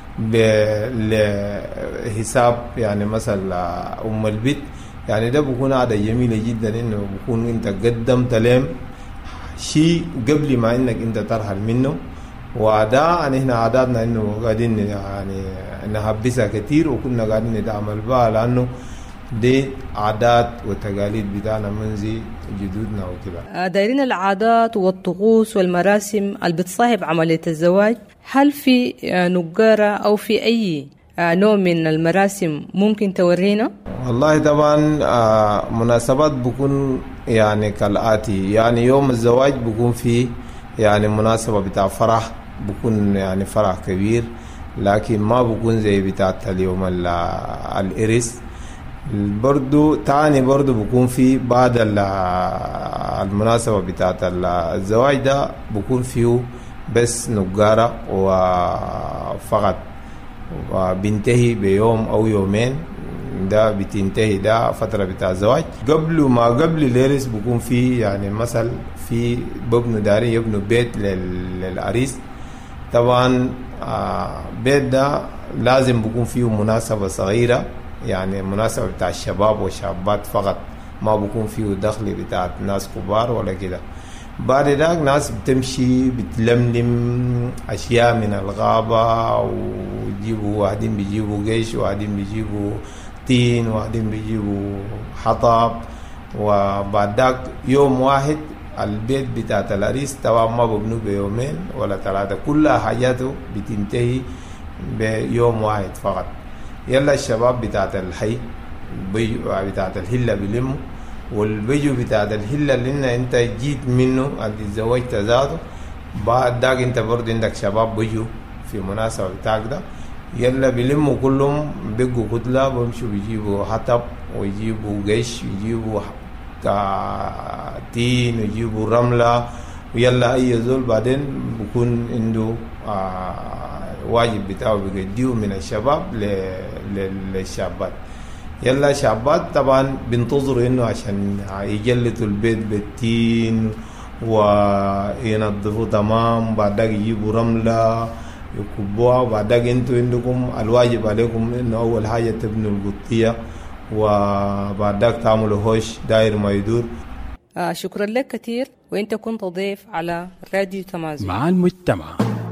بحساب يعني مثلا ام البيت، يعني ده بيكون عادة جميلة جدا انه بيكون انت قدمت لهم شيء قبل ما انك انت ترحل منه. وده يعني احنا عاداتنا انه قاعدين يعني نحبسها كتير وكنا قاعدين نتعامل بها، لانه دي عادات وتقاليد بتاعنا منذ جدودنا وكده. دايرين العادات والطقوس والمراسم اللي بتصاحب عملية الزواج، هل في نقارة او في اي نوع من المراسم ممكن تورينا؟ والله طبعا آه مناسبات بكون يعني كالآتي، يعني يوم الزواج بكون فيه يعني مناسبة بتاع فرح، بكون يعني فرح كبير، لكن ما بكون زي بتاع اليوم الإرس. برضو تاني برضو بكون فيه بعد المناسبة بتاع الزواج ده بكون فيه بس نقارة وفقط، وبينتهي بيوم أو يومين، ده بتنتهي ده فترة بتاع الزواج. قبل ما قبل الإرس بكون فيه يعني مثل في ببنوا دارين يبنوا بيت للعريس. طبعا بيت ده لازم بكون فيه مناسبة صغيرة، يعني مناسبة بتاع الشباب والشابات فقط، ما بكون فيه دخل بتاع ناس كبار ولا كده. بعد ذلك ناس بتمشي بتلملم أشياء من الغابة، ويجيبوا واحدين بيجيبوا جيش، واحدين بيجيبوا تين، واحدين بيجيبوا حطب. وبعد ذلك يوم واحد البيت بتاعت العريس طبعا ما ببنوا بيومين ولا ثلاثة، كلها حاجاته بتنتهي بيوم واحد فقط. يلا الشباب بتاعت الحي بتاعت الهلة بيلموا، والبيجو بتاعت الهلة اللي انت جيت منه عند الزواج تزاده، بعد ذاك انت برضه عندك شباب بيجوا في مناسبة بتاعك ده، يلا بيلموا كلهم بيجوا كتلة، بيمشوا بيجيبوا حطب ويجيبوا جيش ويجيبوا تين ويجيبوا رملة، ويلا اي زول بعدين بيكون عنده آه واجب بتاعه بيقديه من الشباب للشابات. يلا شابات طبعا بنتظروا انه عشان يجلدوا البيت بالتين وينظفوا تمام، بعد ذلك يجيبوا رملة يكبوها، وبعد ذلك انتوا عندكم الواجب عليكم انه اول حاجة تبنوا القطية، وبعد ذلك تعملوا هوش داير ما يدور. آه شكرا لك كثير، وانت كنت ضيف على راديو تمازج مع المجتمع.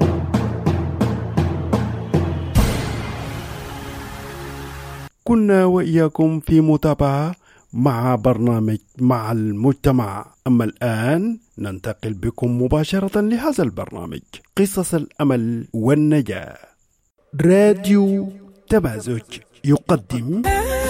كنا وإياكم في متابعة مع برنامج مع المجتمع. أما الآن ننتقل بكم مباشرة لهذا البرنامج، قصص الأمل والنجاة. راديو تمازج يقدم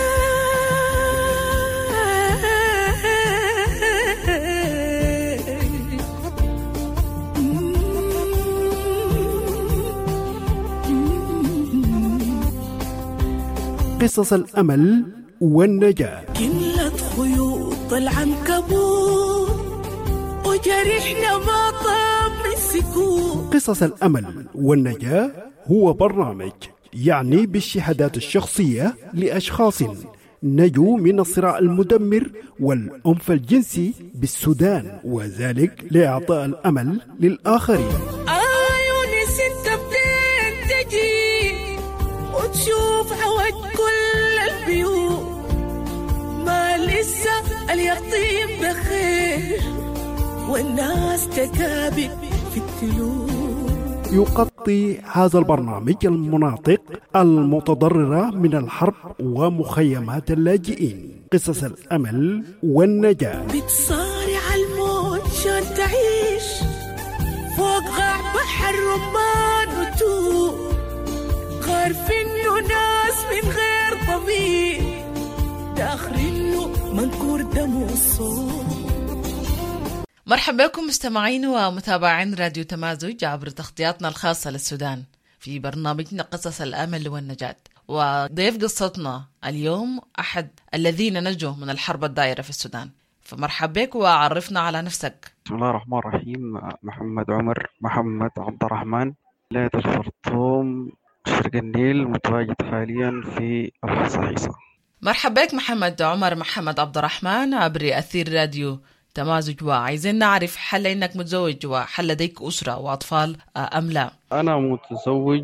قصص الأمل والنجاة. كلت خيوط العنكبوت وجرحنا ما طاب من سكوت. قصص الأمل والنجاة هو برنامج يعني بالشهادات الشخصية لأشخاص نجوا من الصراع المدمر والعنف الجنسي بالسودان، وذلك لإعطاء الأمل للآخرين. عيوني ست بدين تجي وتشوف عوج كل البيوت، ما لسه اليقطين بخير والناس تكابد في التلوث. يغطي هذا البرنامج المناطق المتضررة من الحرب ومخيمات اللاجئين. قصص الأمل والنجاة. بتصارع الموت عشان تعيش فوق غاع بحر رمان وتوب، عارف انه ناس من غير طبيب داخلينه منكور دم وصوت. مرحبا بكم مستمعين ومتابعين راديو تمازج عبر تغطياتنا الخاصة للسودان في برنامجنا قصص الأمل والنجاة. وضيف قصتنا اليوم أحد الذين نجوا من الحرب الدائرة في السودان. فمرحبا بك وعرفنا على نفسك. بسم الله الرحمن الرحيم. محمد عمر محمد عبد الرحمن، ولاية الخرطوم، شرق النيل، متواجد حاليا في الحصيصة. مرحبا بك محمد عمر محمد عبد الرحمن عبر أثير راديو تمازج. وعايزين نعرف هل إنك متزوج وهل لديك أسرة وأطفال أم لا؟ أنا متزوج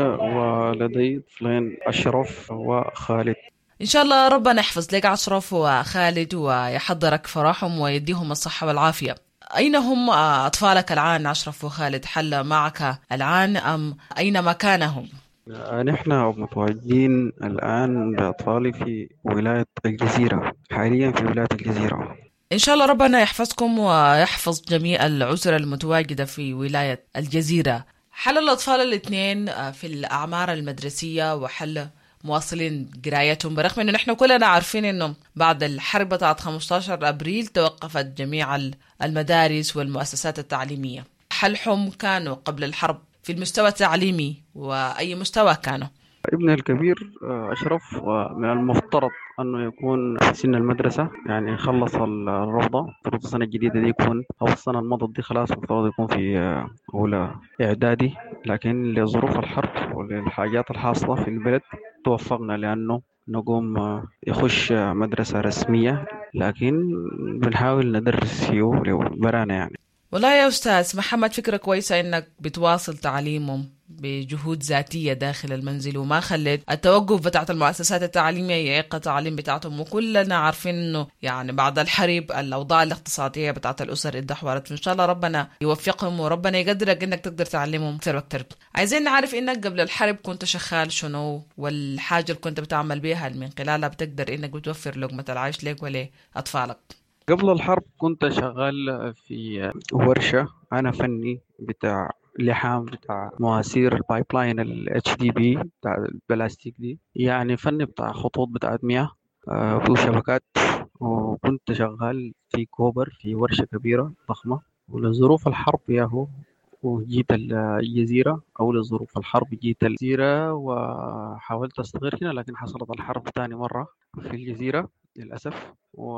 ولدي طفلين، أشرف وخالد. إن شاء الله ربنا يحفظ لك أشرف وخالد ويحضرك فرحهم ويديهم الصحة والعافية. أين هم أطفالك الآن أشرف وخالد؟ هل معك الآن أم أين مكانهم؟ نحن متواجدين الآن بأطفالي في ولاية الجزيرة، حاليا في ولاية الجزيرة. إن شاء الله ربنا يحفظكم ويحفظ جميع الأسر المتواجدة في ولاية الجزيرة. هل الأطفال الاثنين في الأعمار المدرسية وهل مواصلين قرايتهم، برغم إنه نحن كلنا عارفين إنه بعد الحرب بتاعت خمسة عشر أبريل توقفت جميع المدارس والمؤسسات التعليمية؟ هل هم كانوا قبل الحرب في المستوى التعليمي وأي مستوى كانوا؟ ابني الكبير أشرف ومن المفترض أنه يكون في سن المدرسة، يعني خلص الروضة، المفروض السنة الجديدة دي يكون أو السنة الماضية دي خلاص المفروض يكون في أولى إعدادي، لكن لظروف الحرب وللحاجات الحاصلة في البلد توفقنا لأنه نقوم يخش مدرسة رسمية، لكن بنحاول ندرس فيه برانا يعني. والله يا أستاذ محمد فكرة كويسة إنك بتواصل تعليمهم بجهود ذاتية داخل المنزل وما خليت التوقف بتاعت المؤسسات التعليمية يعيق التعليم بتاعتهم. وكلنا عارفين إنه يعني بعد الحرب الأوضاع الاقتصادية بتاعت الأسر اتدهورت، إن شاء الله ربنا يوفقهم وربنا يقدرك إنك تقدر تعلمهم أكثر وأكثر. عايزين نعرف إنك قبل الحرب كنت شغال شنو، والحاجة اللي كنت بتعمل بيها من خلالها بتقدر إنك بتوفر لقمة العيش لك ولأطفالك. قبل الحرب كنت شغال في ورشة، أنا فني بتاع لحام بتاع مواسير البايب لاين ال إتش دي بي بتاع البلاستيك دي، يعني فني بتاع خطوط بتاعت مياه وشبكات. وكنت شغال في كوبر في ورشة كبيرة ضخمة، ولظروف الحرب ياهو وجيت الجزيرة، أو لظروف الحرب جيت الجزيرة وحاولت أستقر هنا، لكن حصلت الحرب ثاني مرة في الجزيرة للأسف،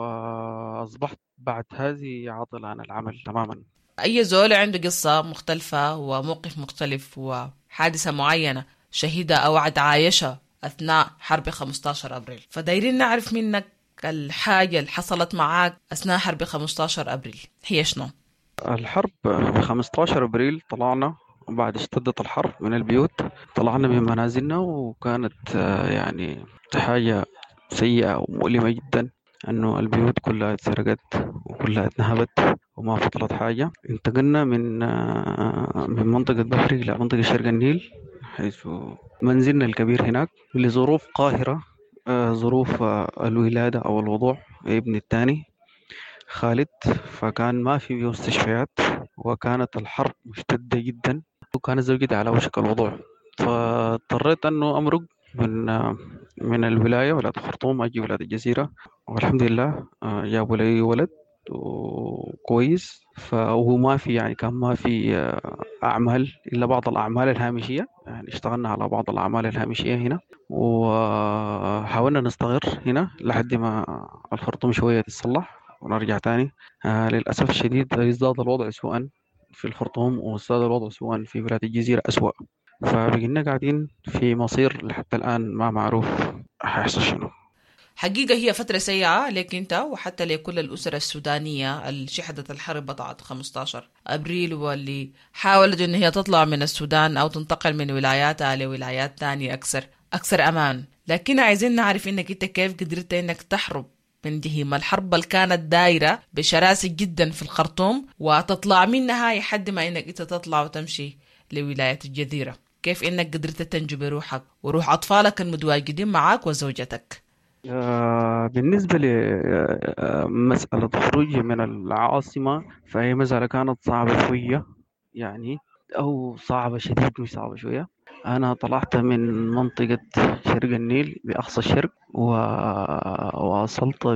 وأصبحت بعد هذه عاطل عن العمل تماما. أي زول عنده قصة مختلفة وموقف مختلف وحادثة معينة شهيدة أو عايشة أثناء حرب خمسة عشر أبريل، فدايرين نعرف منك الحاجة اللي حصلت معاك أثناء حرب خمسة عشر أبريل هي شنو؟ الحرب في خمسة عشر أبريل طلعنا بعد اشتدت الحرب من البيوت، طلعنا من منازلنا، وكانت يعني حاجة سيئة ومؤلمة جدا أنه البيوت كلها اتسرقت وكلها اتنهبت وما فضلت حاجة. انتقلنا من من منطقة بحري إلى منطقة شرق النيل، حيث منزلنا الكبير هناك لظروف قاهرة، ظروف الولادة أو الوضوع ابن الثاني خالد، فكان ما في مستشفيات وكانت الحرب مشتدة جدا وكانت زوجتي على وشك الوضوع، فاضطريت أنه أمرق من من الولاية ولاية الخرطوم أجي ولاية الجزيرة، والحمد لله جابوا لي ولد وكويس. فهو ما في يعني كان ما في أعمال إلا بعض الأعمال الهامشية، يعني اشتغلنا على بعض الأعمال الهامشية هنا وحاولنا نستقر هنا لحد ما الخرطوم شوية تتصلح ونرجع تاني. آه للأسف الشديد ازداد الوضع سوءا في الخرطوم وازداد الوضع سوءا في ولاية الجزيرة أسوأ، فبقينا قاعدين في مصير لحتى الآن ما معروف هيحصل شنو. حقيقة هي فترة سيئة لك أنت وحتى لكل الأسرة السودانية اللي شهدت الحرب بتاعت خمسة عشر أبريل، واللي حاولت إن هي تطلع من السودان أو تنتقل من ولاياتها لولايات تانية أكثر أكثر أمان. لكن عايزين نعرف إنك أنت كيف قدرت إنك تحرب من جهيم الحرب اللي كانت دايرة بشراسة جدا في الخرطوم وتطلع منها لحد ما إنك أنت تطلع وتمشي لولاية الجزيرة. كيف إنك قدرت تنجو بروحك وروح أطفالك المتواجدين معك وزوجتك؟ آه بالنسبة لمسألة خروج من العاصمة فهي مسألة كانت صعبة شوية، يعني أو صعبة شديد مش صعبة شوية. أنا طلعت من منطقة شرق النيل بأقصى الشرق وواصلت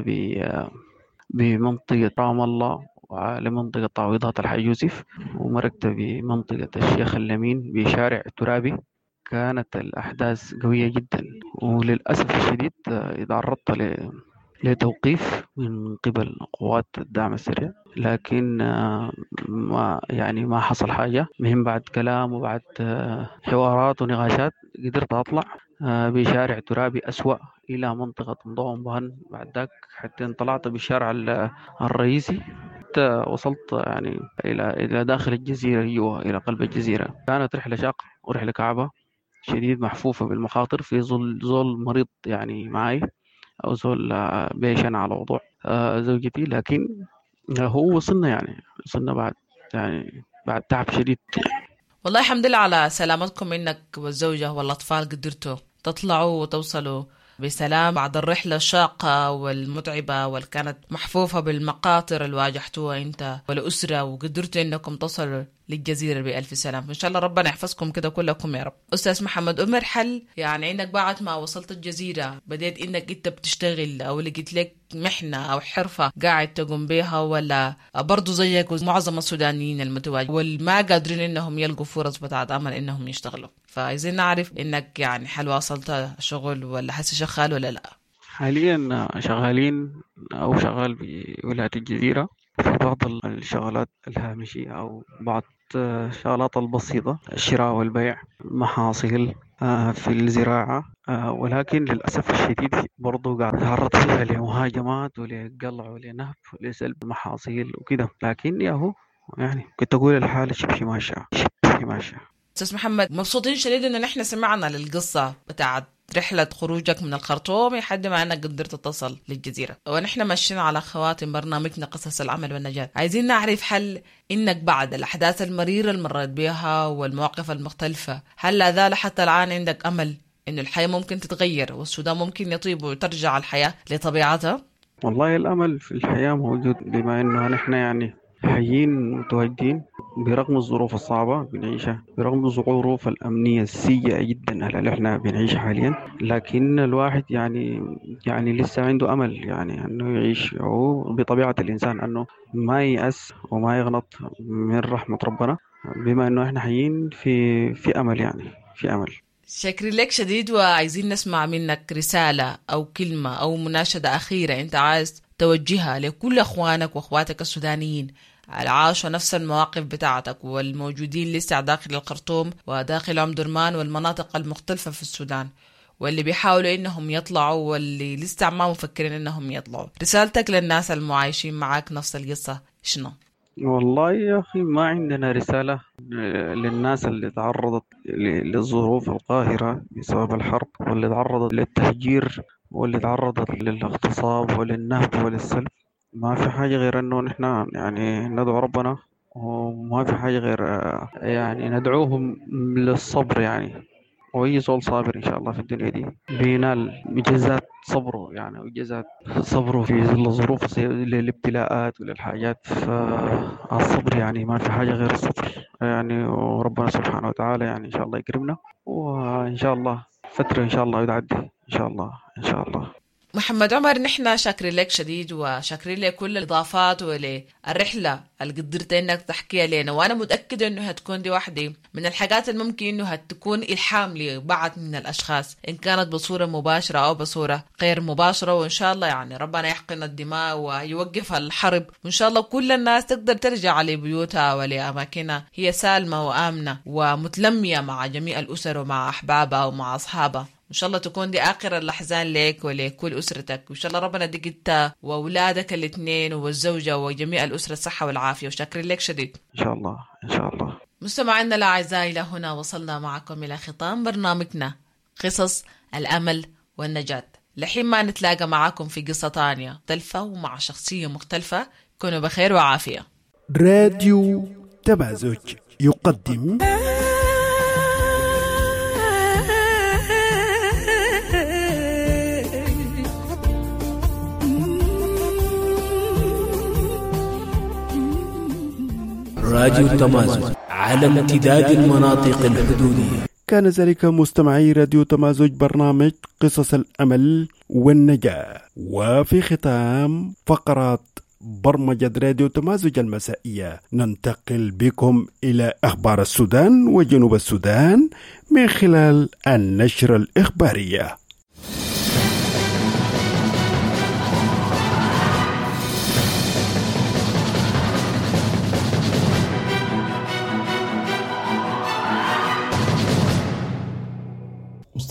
بمنطقة رام الله لمنطقة تعويضات الحاج يوسف، ومركت بمنطقة الشيخ اللمين بشارع ترابي. كانت الأحداث قوية جدا وللأسف الشديد تعرضت لتوقيف من قبل قوات الدعم السريع، لكن ما يعني ما حصل حاجة. مهم بعد كلام وبعد حوارات ونقاشات قدرت أطلع بشارع ترابي أسوأ إلى منطقة مضوم بهن. بعد ذاك حتى طلعت بالشارع الرئيسي، حتى وصلت يعني إلى إلى داخل الجزيرة جوا إلى قلب الجزيرة. كانت رحلة شاقة ورحلة كعبة شديد، محفوفة بالمخاطر، في ظل زول مريض يعني معي، أو زول بيشن على وضوع زوجتي، لكن هو وصلنا يعني وصلنا بعد يعني بعد تعب شديد. والله الحمد لله على سلامتكم، إنك والزوجة والأطفال قدرتوا تطلعوا وتوصلوا بسلام بعد الرحلة الشاقة والمتعبة واللي كانت محفوفة بالمقاطر اللي واجهتوها أنت والأسرة، وقدرتوا إنكم تصلوا للجزيرة بألف سلام. إن شاء الله ربنا يحفظكم كده كلكم يا رب. أستاذ محمد عمر، حل يعني إنك بعد ما وصلت الجزيرة بديت إنك أنت بتشتغل أو لقيت لك محنة أو حرفة قاعد تقوم بيها، ولا برضو زيك ومعظم السودانيين المتواجد والما قادرين إنهم يلقوا فرص بتاعت عمل إنهم يشتغلوا؟ فعايزين نعرف إنك يعني هل واصلت شغل ولا حسي شغال ولا لا؟ حاليا شغالين أو شغال بولاية الجزيرة في بعض الشغلات الهامشية أو بعض الشغلات البسيطة، الشراء والبيع، محاصيل في الزراعة، ولكن للأسف الشديد برضو قاعد تعرض فيها لمهاجمات ولقلع ولنهب ولسلب محاصيل وكده. لكن ياهو يعني كنت أقول الحالة شبه ماشية شبه ماشية. أستاذ محمد، مبسوطين شديد إن نحن سمعنا للقصة بتاعت رحلة خروجك من الخرطوم لحد ما أنك قدرت تصل للجزيرة، ونحن ماشيين على خواتم برنامجنا قصص العمل والنجاة. عايزين نعرف حل إنك بعد الأحداث المريرة اللي مرت بها والمواقف المختلفة، هل لا زال حتى الآن عندك أمل إنه الحياة ممكن تتغير والسودان ممكن يطيب وترجع الحياة لطبيعتها؟ والله الأمل في الحياة موجود، بما إنه نحن يعني حيين متواجدين برغم الظروف الصعبة بنعيشها، برغم الظروف الأمنية السيئة جدا اللي احنا بنعيشها حاليا، لكن الواحد يعني يعني لسه عنده أمل يعني أنه يعيش بطبيعة الإنسان، أنه ما ييأس وما يغلط من رحمة ربنا، بما أنه احنا حيين في في أمل يعني في أمل. شكرا لك شديد، وعايزين نسمع منك رسالة أو كلمة أو مناشدة أخيرة أنت عايز توجهها لكل أخوانك وأخواتك السودانيين عاشوا نفس المواقف بتاعتك والموجودين لسه داخل الخرطوم وداخل أم درمان والمناطق المختلفة في السودان، واللي بيحاولوا إنهم يطلعوا واللي لسه ما مفكرين إنهم يطلعوا. رسالتك للناس المعايشين معاك نفس القصة شنو؟ والله يا أخي ما عندنا رسالة للناس اللي تعرضت للظروف القاهرة بسبب الحرب، واللي تعرضت للتهجير، واللي تعرضت للاغتصاب وللنهب وللسلب. ما في حاجة غير أنه نحن يعني ندعو ربنا، وما في حاجة غير يعني ندعوهم للصبر يعني، وأي زول صابر إن شاء الله في الدنيا دي بينال بجزات صبره يعني، وجزات صبره في الظروف للابتلاءات وللحاجات. فالصبر يعني ما في حاجة غير الصبر يعني، وربنا سبحانه وتعالى يعني إن شاء الله يكرمنا، وإن شاء الله فترة إن شاء الله يتعدي إن شاء الله إن شاء الله. محمد عمر، نحن شاكرين لك شديد وشاكرين لك كل الإضافات وللرحلة اللي قدرت إنك تحكيها لنا، وأنا متأكدة إنه هتكون دي واحدة من الحاجات اللي ممكن إنه هتكون إلهام لبعض من الأشخاص، إن كانت بصورة مباشرة أو بصورة غير مباشرة. وإن شاء الله يعني ربنا يحقن الدماء ويوقف الحرب، وإن شاء الله كل الناس تقدر ترجع لبيوتها ولأماكنها هي سالمة وآمنة ومتلمية مع جميع الأسر ومع أحبابها ومع أصحابها. إن شاء الله تكون دي آخر الأحزان لك ولكل أسرتك، وإن شاء الله ربنا يديك أنت وأولادك الاثنين والزوجة وجميع الأسرة الصحة والعافية، وشاكرين لك شديد. إن شاء الله إن شاء الله. مستمعينا الأعزاء، إلى هنا وصلنا معكم إلى ختام برنامجنا قصص الأمل والنجاة. لحين ما نتلاقى معكم في قصة تانية مختلفة ومع شخصية مختلفة، كونوا بخير وعافية. راديو تمازج يقدم راديو تمازج على امتداد المناطق الحدودية. كان ذلك مستمعي راديو تمازج برنامج قصص الأمل والنجاة، وفي ختام فقرات برمجة راديو تمازج المسائية ننتقل بكم إلى أخبار السودان وجنوب السودان من خلال النشرة الإخبارية.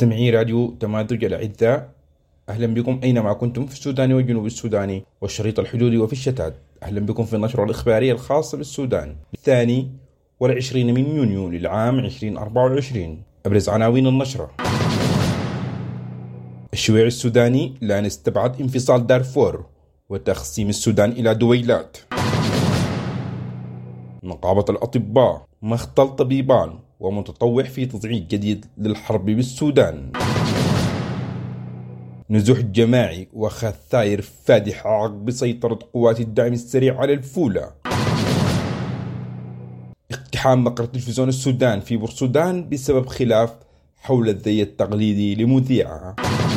مستمعي راديو تمازج الأعزاء، أهلا بكم أينما كنتم في السودان والجنوب السوداني والشريط الحدودي وفي الشتات. أهلا بكم في النشرة الإخبارية الخاصة بالسودان الثاني والعشرين من يونيو للعام عشرين أربعة وعشرين. أبرز عناوين النشرة: الشيوعي السوداني لا نستبعد انفصال دارفور وتقسيم السودان إلى دويلات. نقابة الأطباء مختل طبيبان ومتطوع في تضعيف جديد للحرب بالسودان. نزوح جماعي وخسائر فادحة عقب سيطرة قوات الدعم السريع على الفولة. اقتحام مقر تلفزيون السودان في بورسودان بسبب خلاف حول الزي التقليدي لمذيعها.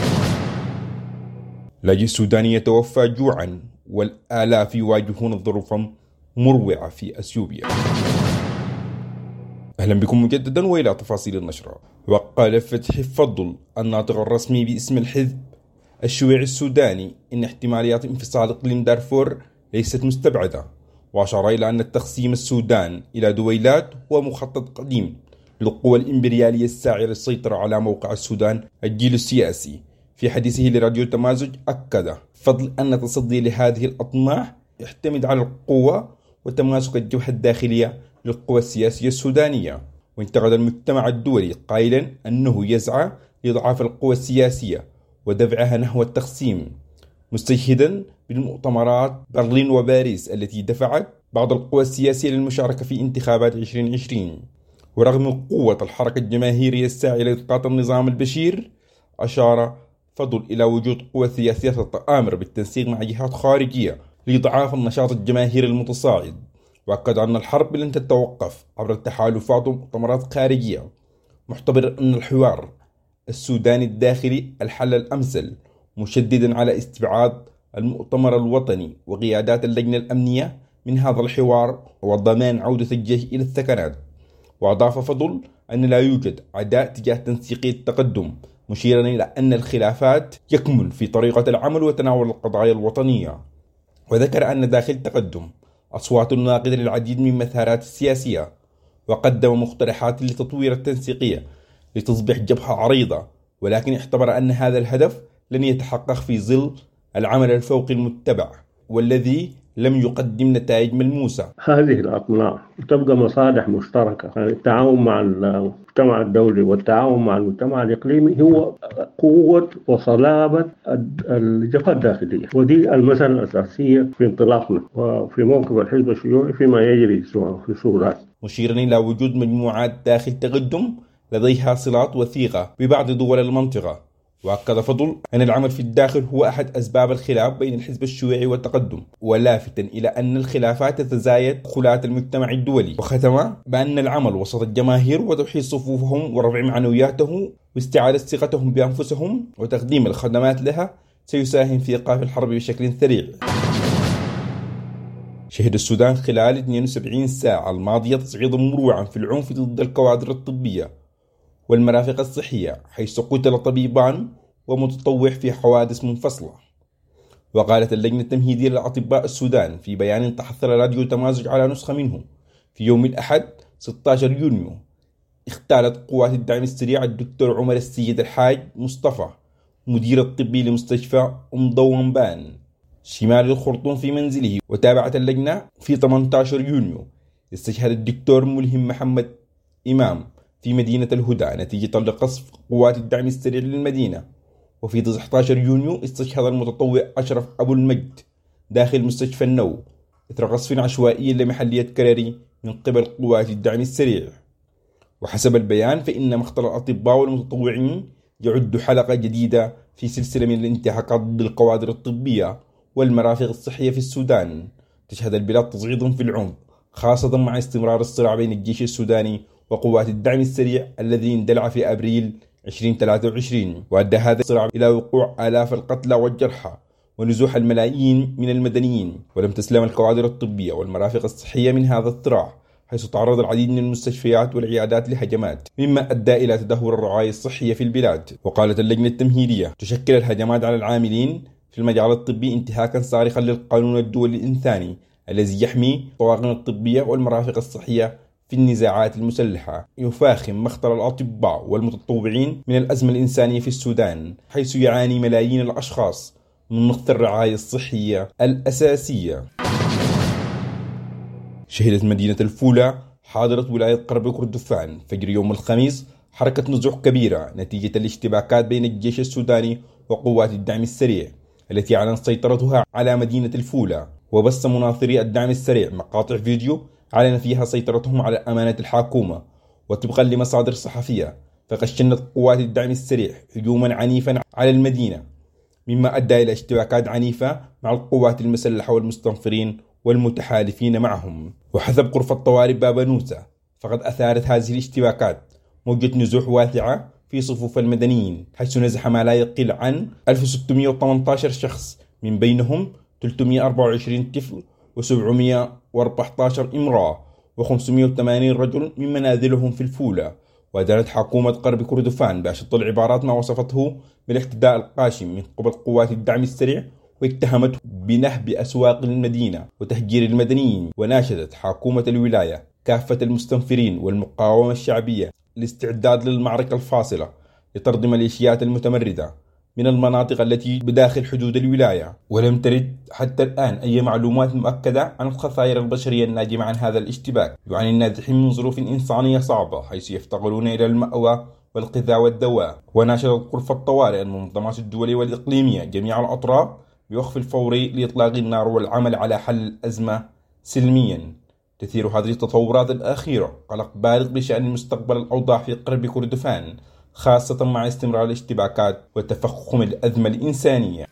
لاجئ سوداني يتوفى جوعا والآلاف يواجهون ظروفا مروعة في أثيوبيا. أهلا بكم مجددا وإلى تفاصيل النشرة. وقال فتحي فضل الناطق الرسمي باسم الحزب الشيوعي السوداني إن احتماليات انفصال إقليم دارفور ليست مستبعدة، وأشار إلى أن التقسيم السودان إلى دويلات هو مخطط قديم للقوى الإمبريالية الساعية للسيطرة على موقع السودان الجيوسياسي. في حديثه لراديو تمازج أكد فضل أن تصدي لهذه الأطماع يعتمد على القوة وتماسك الجبهة الداخلية للقوى السياسية السودانية، وانتقد المجتمع الدولي قائلا أنه يسعى لإضعاف القوى السياسية ودفعها نحو التقسيم، مستشهدا بالمؤتمرات برلين وباريس التي دفعت بعض القوى السياسية للمشاركة في انتخابات عشرين عشرين. ورغم قوة الحركة الجماهيرية الساعية لإسقاط النظام البشير، أشار فضل إلى وجود قوى سياسية تتآمر بالتنسيق مع جهات خارجية لإضعاف النشاط الجماهيري المتصاعد، وأكد أن الحرب لن تتوقف عبر التحالفات ومؤتمرات خارجية، محتبر أن الحوار السوداني الداخلي الحل الأمثل، مشددا على استبعاد المؤتمر الوطني وقيادات اللجنة الأمنية من هذا الحوار وضمان عودة الجيش إلى الثكنات. وأضاف فضل أن لا يوجد عداء تجاه تنسيقية التقدم، مشيرا إلى أن الخلافات يكمن في طريقة العمل وتناول القضايا الوطنية. وذكر أن داخل التقدم أصوات ناقدة للعديد من مسارات السياسية، وقدم مقترحات لتطوير التنسيقية لتصبح جبهة عريضة، ولكن اعتبر أن هذا الهدف لن يتحقق في ظل العمل الفوقي المتبع والذي لم يقدم نتائج ملموسة. هذه الأطماع تبقى مصالح مشتركة، التعاون مع المجتمع الدولي والتعاون مع المجتمع الإقليمي هو قوة وصلابة الجبهة الداخلية، ودي المسألة الأساسية في انطلاقنا وفي موقف الحزب الشيوعي فيما يجري في السودان. مشيرا إلى وجود مجموعات داخل تقدم لديها صلات وثيقة ببعض دول المنطقة. وأكد فضل أن العمل في الداخل هو أحد أسباب الخلاف بين الحزب الشيوعي والتقدم، ولافتا إلى أن الخلافات تتزايد خلات المجتمع الدولي. وختم بأن العمل وسط الجماهير وتوحيد صفوفهم ورفع معنوياتهم واستعادة ثقتهم بأنفسهم وتقديم الخدمات لها سيساهم في إيقاف الحرب بشكل سريع. شهد السودان خلال اثنين وسبعين ساعة الماضية تصعيدا مروعا في العنف ضد الكوادر الطبية والمرافق الصحية، حيث قتل طبيبان ومتطوع في حوادث منفصلة. وقالت اللجنة التمهيدية لأطباء السودان في بيان تحصل راديو تمازج على نسخة منه في يوم الأحد ستة عشر يونيو، اختارت قوات الدعم السريع الدكتور عمر السيد الحاج مصطفى مدير الطبي لمستشفى أم ضوانبان شمال الخرطوم في منزله. وتابعت اللجنة في ثمانية عشر يونيو استشهد الدكتور ملهم محمد إمام في مدينة الهدى نتيجة لقصف قوات الدعم السريع للمدينة. وفي تسعة عشر يونيو استشهد المتطوع أشرف أبو المجد داخل مستشفى النو إثر قصف عشوائي لمحلية كراري من قبل قوات الدعم السريع. وحسب البيان فإن مقتل الأطباء والمتطوعين يعد حلقة جديدة في سلسلة من الانتهاكات ضد الكوادر الطبية والمرافق الصحية في السودان. تشهد البلاد تصعيد في العنف، خاصة مع استمرار الصراع بين الجيش السوداني وقوات الدعم السريع الذي اندلع في أبريل ألفين وثلاثة وعشرين، وأدى هذا الصراع إلى وقوع آلاف القتلى والجرحى ونزوح الملايين من المدنيين. ولم تسلم الكوادر الطبية والمرافق الصحية من هذا الصراع، حيث تعرض العديد من المستشفيات والعيادات لهجمات، مما أدى إلى تدهور الرعاية الصحية في البلاد. وقالت اللجنة التمهيدية تشكل الهجمات على العاملين في المجال الطبي انتهاكا صارخا للقانون الدولي الإنساني الذي يحمي الطواقم الطبية والمرافق الصحية في النزاعات المسلحة، يفاخم مخطر الأطباء والمتطوعين من الأزمة الإنسانية في السودان، حيث يعاني ملايين الأشخاص من نقص الرعاية الصحية الأساسية. شهدت مدينة الفولة حاضرة ولاية غرب كردفان فجر يوم الخميس حركة نزوح كبيرة نتيجة الاشتباكات بين الجيش السوداني وقوات الدعم السريع التي أعلنت سيطرتها على مدينة الفولة. وبث مناصري الدعم السريع مقاطع فيديو أعلن فيها سيطرتهم على أمانة الحكومة. وطبقا لمصادر صحفية فقد شنت قوات الدعم السريع هجوما عنيفا على المدينة، مما أدى إلى اشتباكات عنيفة مع القوات المسلحة والمستنصرين والمتحالفين معهم. وحسب غرفة طوارئ بابا نوسة فقد أثارت هذه الاشتباكات موجة نزوح واسعة في صفوف المدنيين، حيث نزح ما لا يقل عن ألف وستمئة وثمانية عشر شخص، من بينهم ثلاثمئة وأربعة وعشرين طفل وسبعمئة وأربعة عشر امرأة وخمسمئة وثمانين رجل من منازلهم في الفولة. وأدانت حكومة غرب كردفان بأشد العبارات ما وصفته بالاعتداء القاشم من قبل قوات الدعم السريع، واتهمته بنهب أسواق المدينة وتهجير المدنيين. وناشدت حكومة الولاية كافة المستنفرين والمقاومة الشعبية الاستعداد للمعركة الفاصلة لطرد ميليشيات المتمردة من المناطق التي بداخل حدود الولاية. ولم ترد حتى الآن أي معلومات مؤكدة عن الخسائر البشرية الناجمة عن هذا الاشتباك. يعاني النازحين من ظروف إنسانية صعبة، حيث يفتقرون إلى المأوى والغذاء والدواء. وناشدت غرفة الطوارئ المنظمات الدولية والإقليمية جميع الأطراف بوقف الفوري لإطلاق النار والعمل على حل الأزمة سلميا. تثير هذه التطورات الأخيرة قلق بالغ بشأن مستقبل الأوضاع في غرب كردفان، خاصة مع استمرار الاشتباكات وتفخم الأزمة الإنسانية.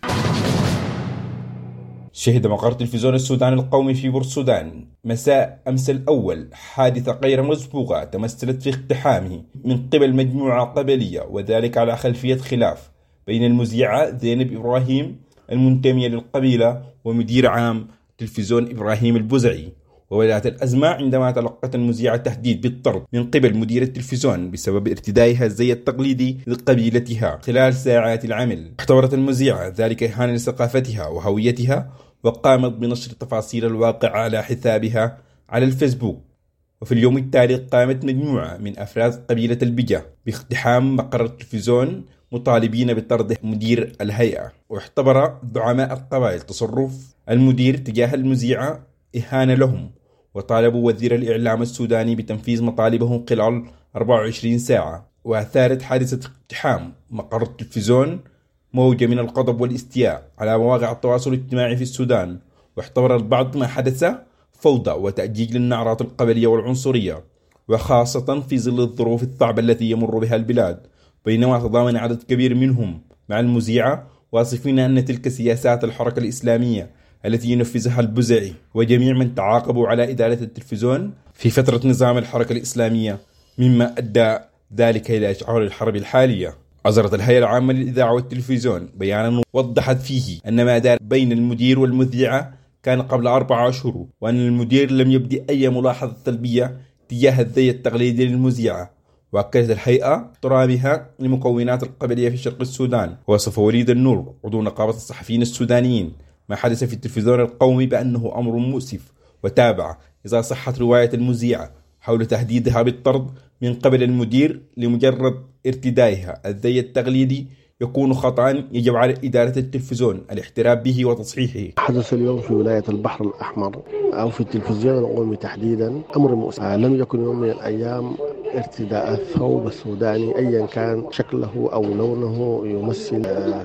شهد مقر تلفزيون السودان القومي في بورسودان مساء أمس الأول حادثة غير مسبوقة تمثلت في اقتحامه من قبل مجموعة قبلية، وذلك على خلفية خلاف بين المذيعة زينب إبراهيم المنتمية للقبيلة ومدير عام تلفزيون إبراهيم البزعي. وبدأت الأزمة عندما تلقت المذيعة تهديد بالطرد من قبل مدير التلفزيون بسبب ارتدائها الزي التقليدي لقبيلتها خلال ساعات العمل. اعتبرت المذيعة ذلك إهانة لثقافتها وهويتها، وقامت بنشر تفاصيل الواقع على حسابها على الفيسبوك. وفي اليوم التالي قامت مجموعة من أفراد قبيلة البجة باقتحام مقر التلفزيون مطالبين بطرد مدير الهيئة. واعتبر زعماء القبائل تصرف المدير تجاه المذيعة إهانة لهم، وطالبوا وزير الإعلام السوداني بتنفيذ مطالبهم خلال أربعة وعشرين ساعة. وأثارت حادثة اقتحام مقر التلفزيون موجة من الغضب والاستياء على مواقع التواصل الاجتماعي في السودان. واعتبر البعض ما حدث فوضى وتأجيج للنعرات القبلية والعنصرية، وخاصة في ظل الظروف الصعبة التي يمر بها البلاد. بينما تضامن عدد كبير منهم مع المذيعة واصفين أن تلك سياسات الحركة الإسلامية التي ينفذها البزعي وجميع من تعاقبوا على إدارة التلفزيون في فترة نظام الحركة الإسلامية، مما أدى ذلك إلى إشعار الحرب الحالية. أصدرت الهيئة العامة للإذاعة والتلفزيون بيانا وضحت فيه أن ما دار بين المدير والمذيعة كان قبل أربعة أشهر، وأن المدير لم يبدي أي ملاحظة سلبية تجاه الزي التقليدي للمذيعة. وأكدت الهيئة احترامها لمكونات القبلية في شرق السودان. وصف وليد النور عضو نقابة الصحفيين السودانيين ما حدث في التلفزيون القومي بأنه أمر مؤسف، وتابع إذا صحت رواية المذيعة حول تهديدها بالطرد من قبل المدير لمجرد ارتدائها الزي التقليدي يكون خطأ يجب على إدارة التلفزيون الاحتراف به وتصحيحه. حدث اليوم في ولاية البحر الأحمر أو في التلفزيون القومي تحديدا أمر مؤسف. لم يكن يوم من الأيام ارتداء الثوب السوداني أيا كان شكله أو لونه يمثل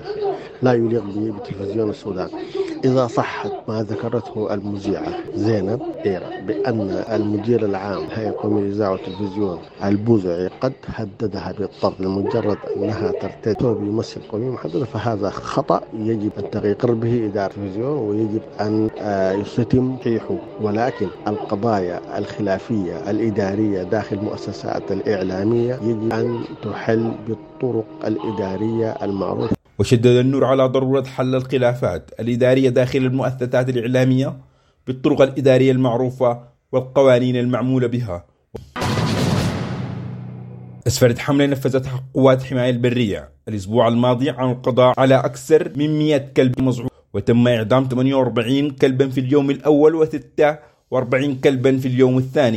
لا يليق به بالتلفزيون السوداني. إذا صحت ما ذكرته المذيعة زينب إيرا بأن المدير العام هيئة القومية للإذاعة والتلفزيون البزعي قد هددها بالطرد لمجرد أنها ترتدي ثوب يمثل قومية محددة، فهذا خطأ يجب أن تقر به إدارة التلفزيون ويجب أن يستتم تصحيحه. ولكن القضايا الخلافية الإدارية داخل المؤسسات الإعلامية يجب أن تحل بالطرق الإدارية المعروفة. وشدد النور على ضرورة حل الخلافات الإدارية داخل المؤسسات الإعلامية بالطرق الإدارية المعروفة والقوانين المعمولة بها. أسفرت حملة نفذتها قوات حماية البرية الأسبوع الماضي عن القضاء على أكثر من مئة كلب مزعوم، وتم إعدام ثمانية وأربعين كلبا في اليوم الأول وستة وأربعين كلبا في اليوم الثاني.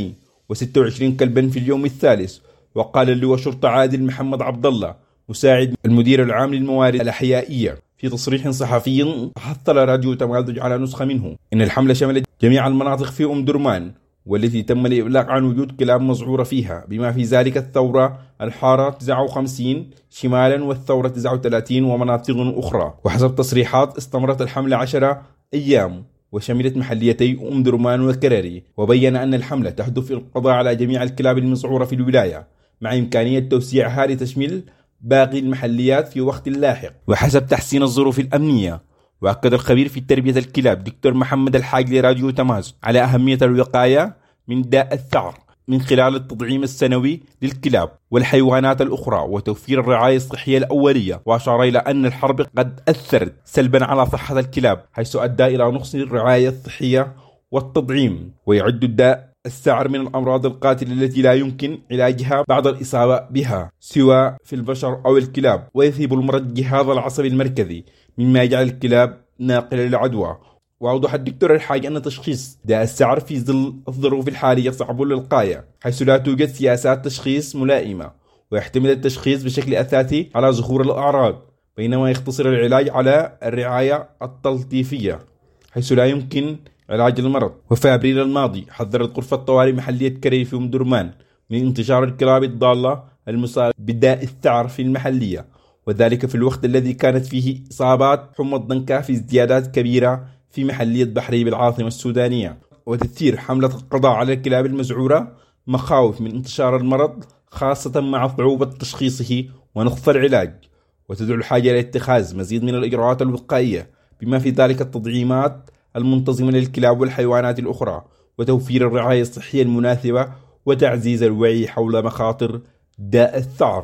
وستة وعشرين كلبا في اليوم الثالث. وقال اللواء شرطة عادل محمد عبد الله مساعد المدير العام للموارد الأحيائية في تصريح صحفي حصل راديو تمازج على نسخة منه إن الحملة شملت جميع المناطق في أم درمان والتي تم الإبلاغ عن وجود كلاب مزعورة فيها، بما في ذلك الثورة، الحارة تسعة وخمسين شمالا والثورة تسعة وثلاثين ومناطق أخرى. وحسب تصريحات استمرت الحملة عشرة أيام وشملت محليتي أم درمان وكراري. وبين أن الحملة تهدف القضاء على جميع الكلاب المزعورة في الولاية مع إمكانية توسيعها لتشمل باقي المحليات في وقت لاحق وحسب تحسين الظروف الأمنية. وأكد الخبير في تربية الكلاب دكتور محمد الحاج لراديو تمازج على أهمية الوقاية من داء الثعر من خلال التطعيم السنوي للكلاب والحيوانات الأخرى وتوفير الرعاية الصحية الأولية. وأشار إلى أن الحرب قد أثرت سلبا على صحة الكلاب حيث أدى إلى نقص الرعاية الصحية والتطعيم. ويعد الداء الثعر من الأمراض القاتلة التي لا يمكن علاجها بعد الإصابة بها سواء في البشر أو الكلاب، ويذهب المرض الجهاز العصبي المركزي مما يجعل الكلاب ناقلة للعدوى. وأوضح الدكتور الحاج أن تشخيص داء الثعر في ظل الظروف الحالية صعب للغاية حيث لا توجد سياسات تشخيص ملائمة، ويحتمل التشخيص بشكل أساسي على ظهور الأعراض بينما يختصر العلاج على الرعاية التلطيفية حيث لا يمكن علاج المرض. وفي أبريل الماضي حذرت غرفة طوارئ محلية كري في أم درمان من انتشار الكلاب الضالة المصابة بداء الثعر في المحلية، وذلك في الوقت الذي كانت فيه إصابات حمى الضنكة في ازديادات كبيرة في محلية بحري بالعاصمة السودانية. وتثير حملة القضاء على الكلاب المزعورة مخاوف من انتشار المرض خاصة مع صعوبة تشخيصه ونقص العلاج، وتدعو الحاجة لاتخاذ مزيد من الإجراءات الوقائية بما في ذلك التطعيمات المنتظمة للكلاب والحيوانات الأخرى وتوفير الرعاية الصحية المناسبة وتعزيز الوعي حول مخاطر داء الثعر.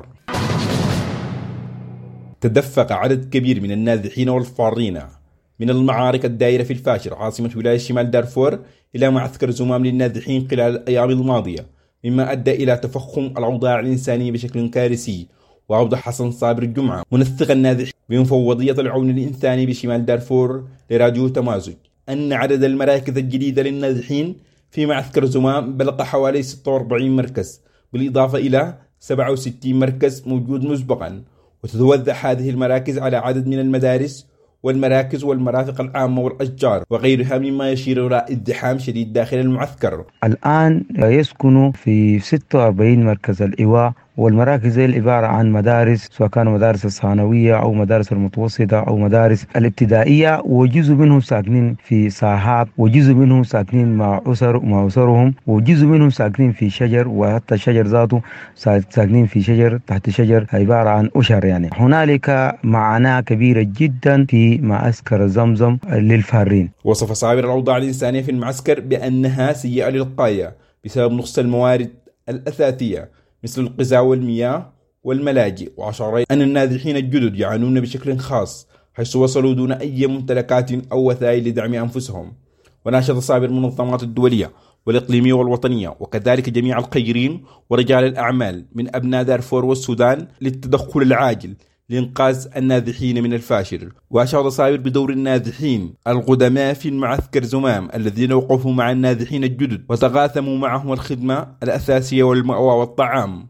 تدفق عدد كبير من النازحين والفارين من المعارك الدائرة في الفاشر عاصمة ولاية شمال دارفور إلى معسكر زمام للنازحين خلال الأيام الماضية، مما أدى إلى تفخم الأوضاع الإنسانية بشكل كارثي. وأوضح حسن صابر الجمعة منسق النازحين بمفوضية العون الإنساني بشمال دارفور لراديو تمازج أن عدد المراكز الجديدة للنازحين في معسكر زمام بلغ حوالي ستة وأربعين مركز، بالإضافة إلى سبعة وستين مركز موجود مسبقا. وتتوزع هذه المراكز على عدد من المدارس والمراكز والمرافق العامة والأشجار وغيرها، مما يشير إلى ازدحام شديد داخل المعسكر. الآن يسكن في ستة وأربعين مركز الإيواء، والمراكز عبارة عن مدارس سواء كانوا مدارس الثانوية أو مدارس المتوسطة أو مدارس الابتدائية، وجزء منهم ساكنين في ساحات، وجزء منهم ساكنين مع أسر مع أسرهم، وجزء منهم ساكنين في شجر، وحتى الشجر ذاته ساكنين في شجر تحت شجر عبارة عن أشر. يعني هنالك معاناة كبيرة جدا في معسكر زمزم للفارين. وصف صابر الأوضاع الإنسانية في المعسكر بأنها سيئة للغاية بسبب نقص الموارد الأساسية مثل الغذاء والمياه والملاجئ. وأشار أن النازحين الجدد يعانون بشكل خاص حيث وصلوا دون أي ممتلكات أو وسائل لدعم أنفسهم. وناشد صابر المنظمات الدولية والإقليمية والوطنية وكذلك جميع الخيرين ورجال الأعمال من أبناء دارفور والسودان للتدخل العاجل لإنقاذ النازحين من الفاشر. وأشار صابر بدور النازحين القدماء في المعسكر زمام الذين وقفوا مع النازحين الجدد وتقاسموا معهم الخدمة الأساسية والمأوى والطعام.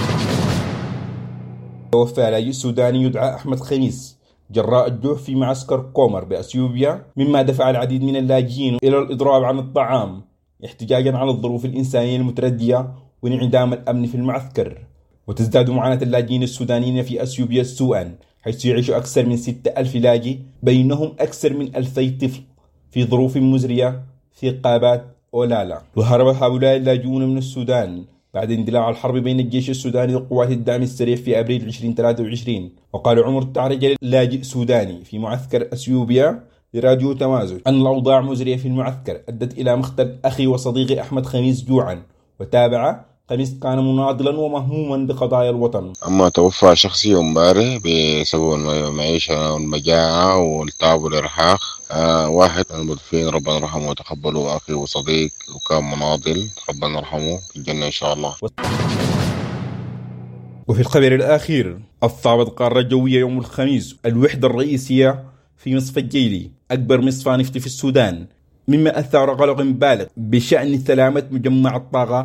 توفى لاجئ سوداني يدعى أحمد خميس جراء الجوع في معسكر كومر بأثيوبيا، مما دفع العديد من اللاجئين إلى الإضراب عن الطعام احتجاجا على الظروف الإنسانية المتردية وانعدام الأمن في المعسكر. وتزداد معاناة اللاجئين السودانيين في أثيوبيا سوءا حيث يعيش أكثر من ستة ألف لاجئ بينهم أكثر من ألفي طفل في ظروف مزرية في قابات أولالا. وهرب هؤلاء اللاجئون من السودان بعد اندلاع الحرب بين الجيش السوداني وقوات الدعم السريع في أبريل ألفين وثلاثة وعشرين. وقال عمر التعرجة لاجئ سوداني في معسكر أثيوبيا لراديو تمازج أن الأوضاع مزرية في المعسكر أدت إلى مقتل أخي وصديقي أحمد خميس جوعا. وتابع خميس كان مناضلا ومهموما بقضايا الوطن. أما توفى شخصي امبارح بسبب المعيشة والمجاعة والتعب والإرهاق. آه واحد من المدفين ربنا يرحمه وتقبله أخي وصديق وكان مناضل ربنا يرحمه في الجنة إن شاء الله. وفي الخبر الأخير أصابت القارة الجوية يوم الخميس الوحدة الرئيسية في مصفى الجيلي أكبر مصفى نفط في السودان، مما أثار قلق بالغ بشأن سلامة مجمع الطاقة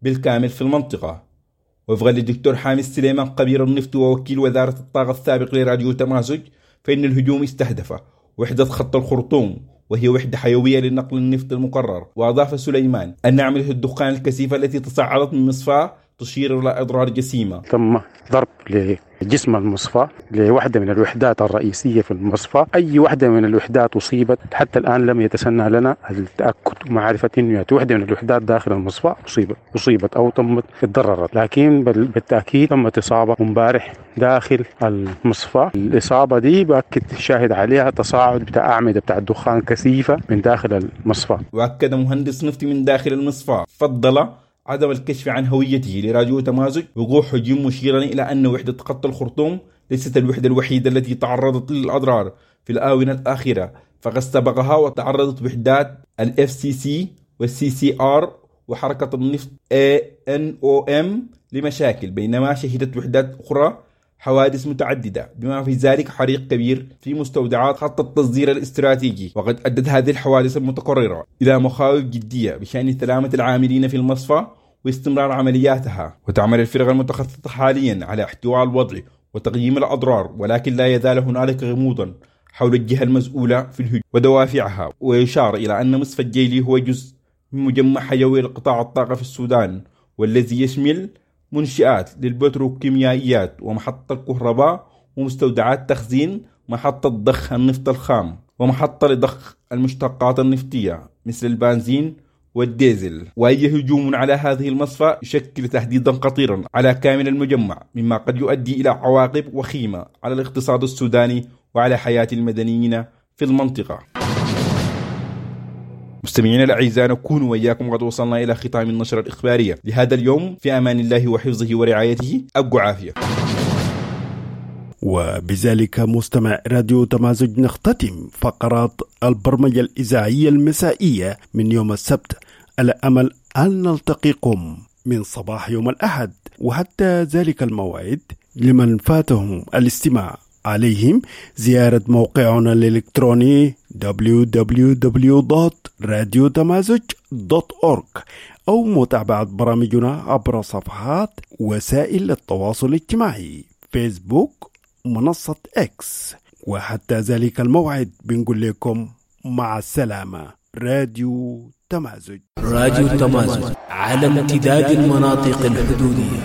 بالكامل في المنطقة. وفقا للدكتور حامد سليمان خبير النفط ووكيل وزارة الطاقة السابق لراديو تمازج، فإن الهجوم استهدف وحدة خط الخرطوم، وهي وحدة حيوية لنقل النفط المقرر. وأضاف سليمان أن عملية الدخان الكثيفة التي تصاعدت من مصفاة تشير إلى أضرار جسيمة. تم ضرب لجسم المصفاة لوحدة من الوحدات الرئيسية في المصفاة. أي وحدة من الوحدات أصيبت حتى الآن لم يتسنى لنا التأكد ومعرفة أن وحدة من الوحدات داخل المصفاة أصيبت أصيبت أو تمت تضررت، لكن بالتأكيد تمت إصابة امبارح داخل المصفاة. الإصابة دي بأكد شاهد عليها تصاعد بتاع أعمدة بتاع الدخان كثيفة من داخل المصفاة. وأكد مهندس نفطي من داخل المصفاة فضل عدم الكشف عن هويته لراديو تمازج وقوع هجوم، مشيرا إلى أن وحدة خط الخرطوم ليست الوحدة الوحيدة التي تعرضت للأضرار في الآونة الأخيرة، فقد سبقها وتعرضت وحدات ال إف سي سي وال سي سي آر وحركة النفط إيه إن أو إم لمشاكل، بينما شهدت وحدات أخرى حوادث متعددة، بما في ذلك حريق كبير في مستودعات خط التصدير الاستراتيجي. وقد أدت هذه الحوادث المتكررة إلى مخاوف جدية بشأن سلامة العاملين في المصفى واستمرار عملياتها. وتعمل الفرق المتخصصة حاليا على احتواء الوضع وتقييم الأضرار، ولكن لا يزال هنالك غموضا حول الجهة المسؤولة في الهجوم ودوافعها. ويشار إلى أن مصفى الجيلي هو جزء من مجمع حيوي لقطاع الطاقة في السودان، والذي يشمل منشآت للبتروكيميائيات ومحطة الكهرباء ومستودعات تخزين، محطة ضخ النفط الخام، ومحطة لضخ المشتقات النفطية مثل البنزين والديزل. وأي هجوم على هذه المصفى يشكل تهديدا خطيرا على كامل المجمع، مما قد يؤدي إلى عواقب وخيمة على الاقتصاد السوداني وعلى حياة المدنيين في المنطقة. مستمعينا الأعزاء، نكون وإياكم قد وصلنا إلى ختام النشرة الإخبارية لهذا اليوم. في أمان الله وحفظه ورعايته، أبقوا عافية. وبذلك مستمع راديو تمازج نختتم فقرات البرمجة الإذاعية المسائية من يوم السبت، على أمل أن نلتقيكم من صباح يوم الأحد. وحتى ذلك الموعد لمن فاتهم الاستماع عليهم زيارة موقعنا الإلكتروني دبليو دبليو دبليو دوت راديو تمازج دوت أورج، أو متابعة برامجنا عبر صفحات وسائل التواصل الاجتماعي فيسبوك، منصة إكس. وحتى ذلك الموعد بنقول لكم مع السلامة. راديو تمازج، راديو تمازج على امتداد المناطق الحدودية.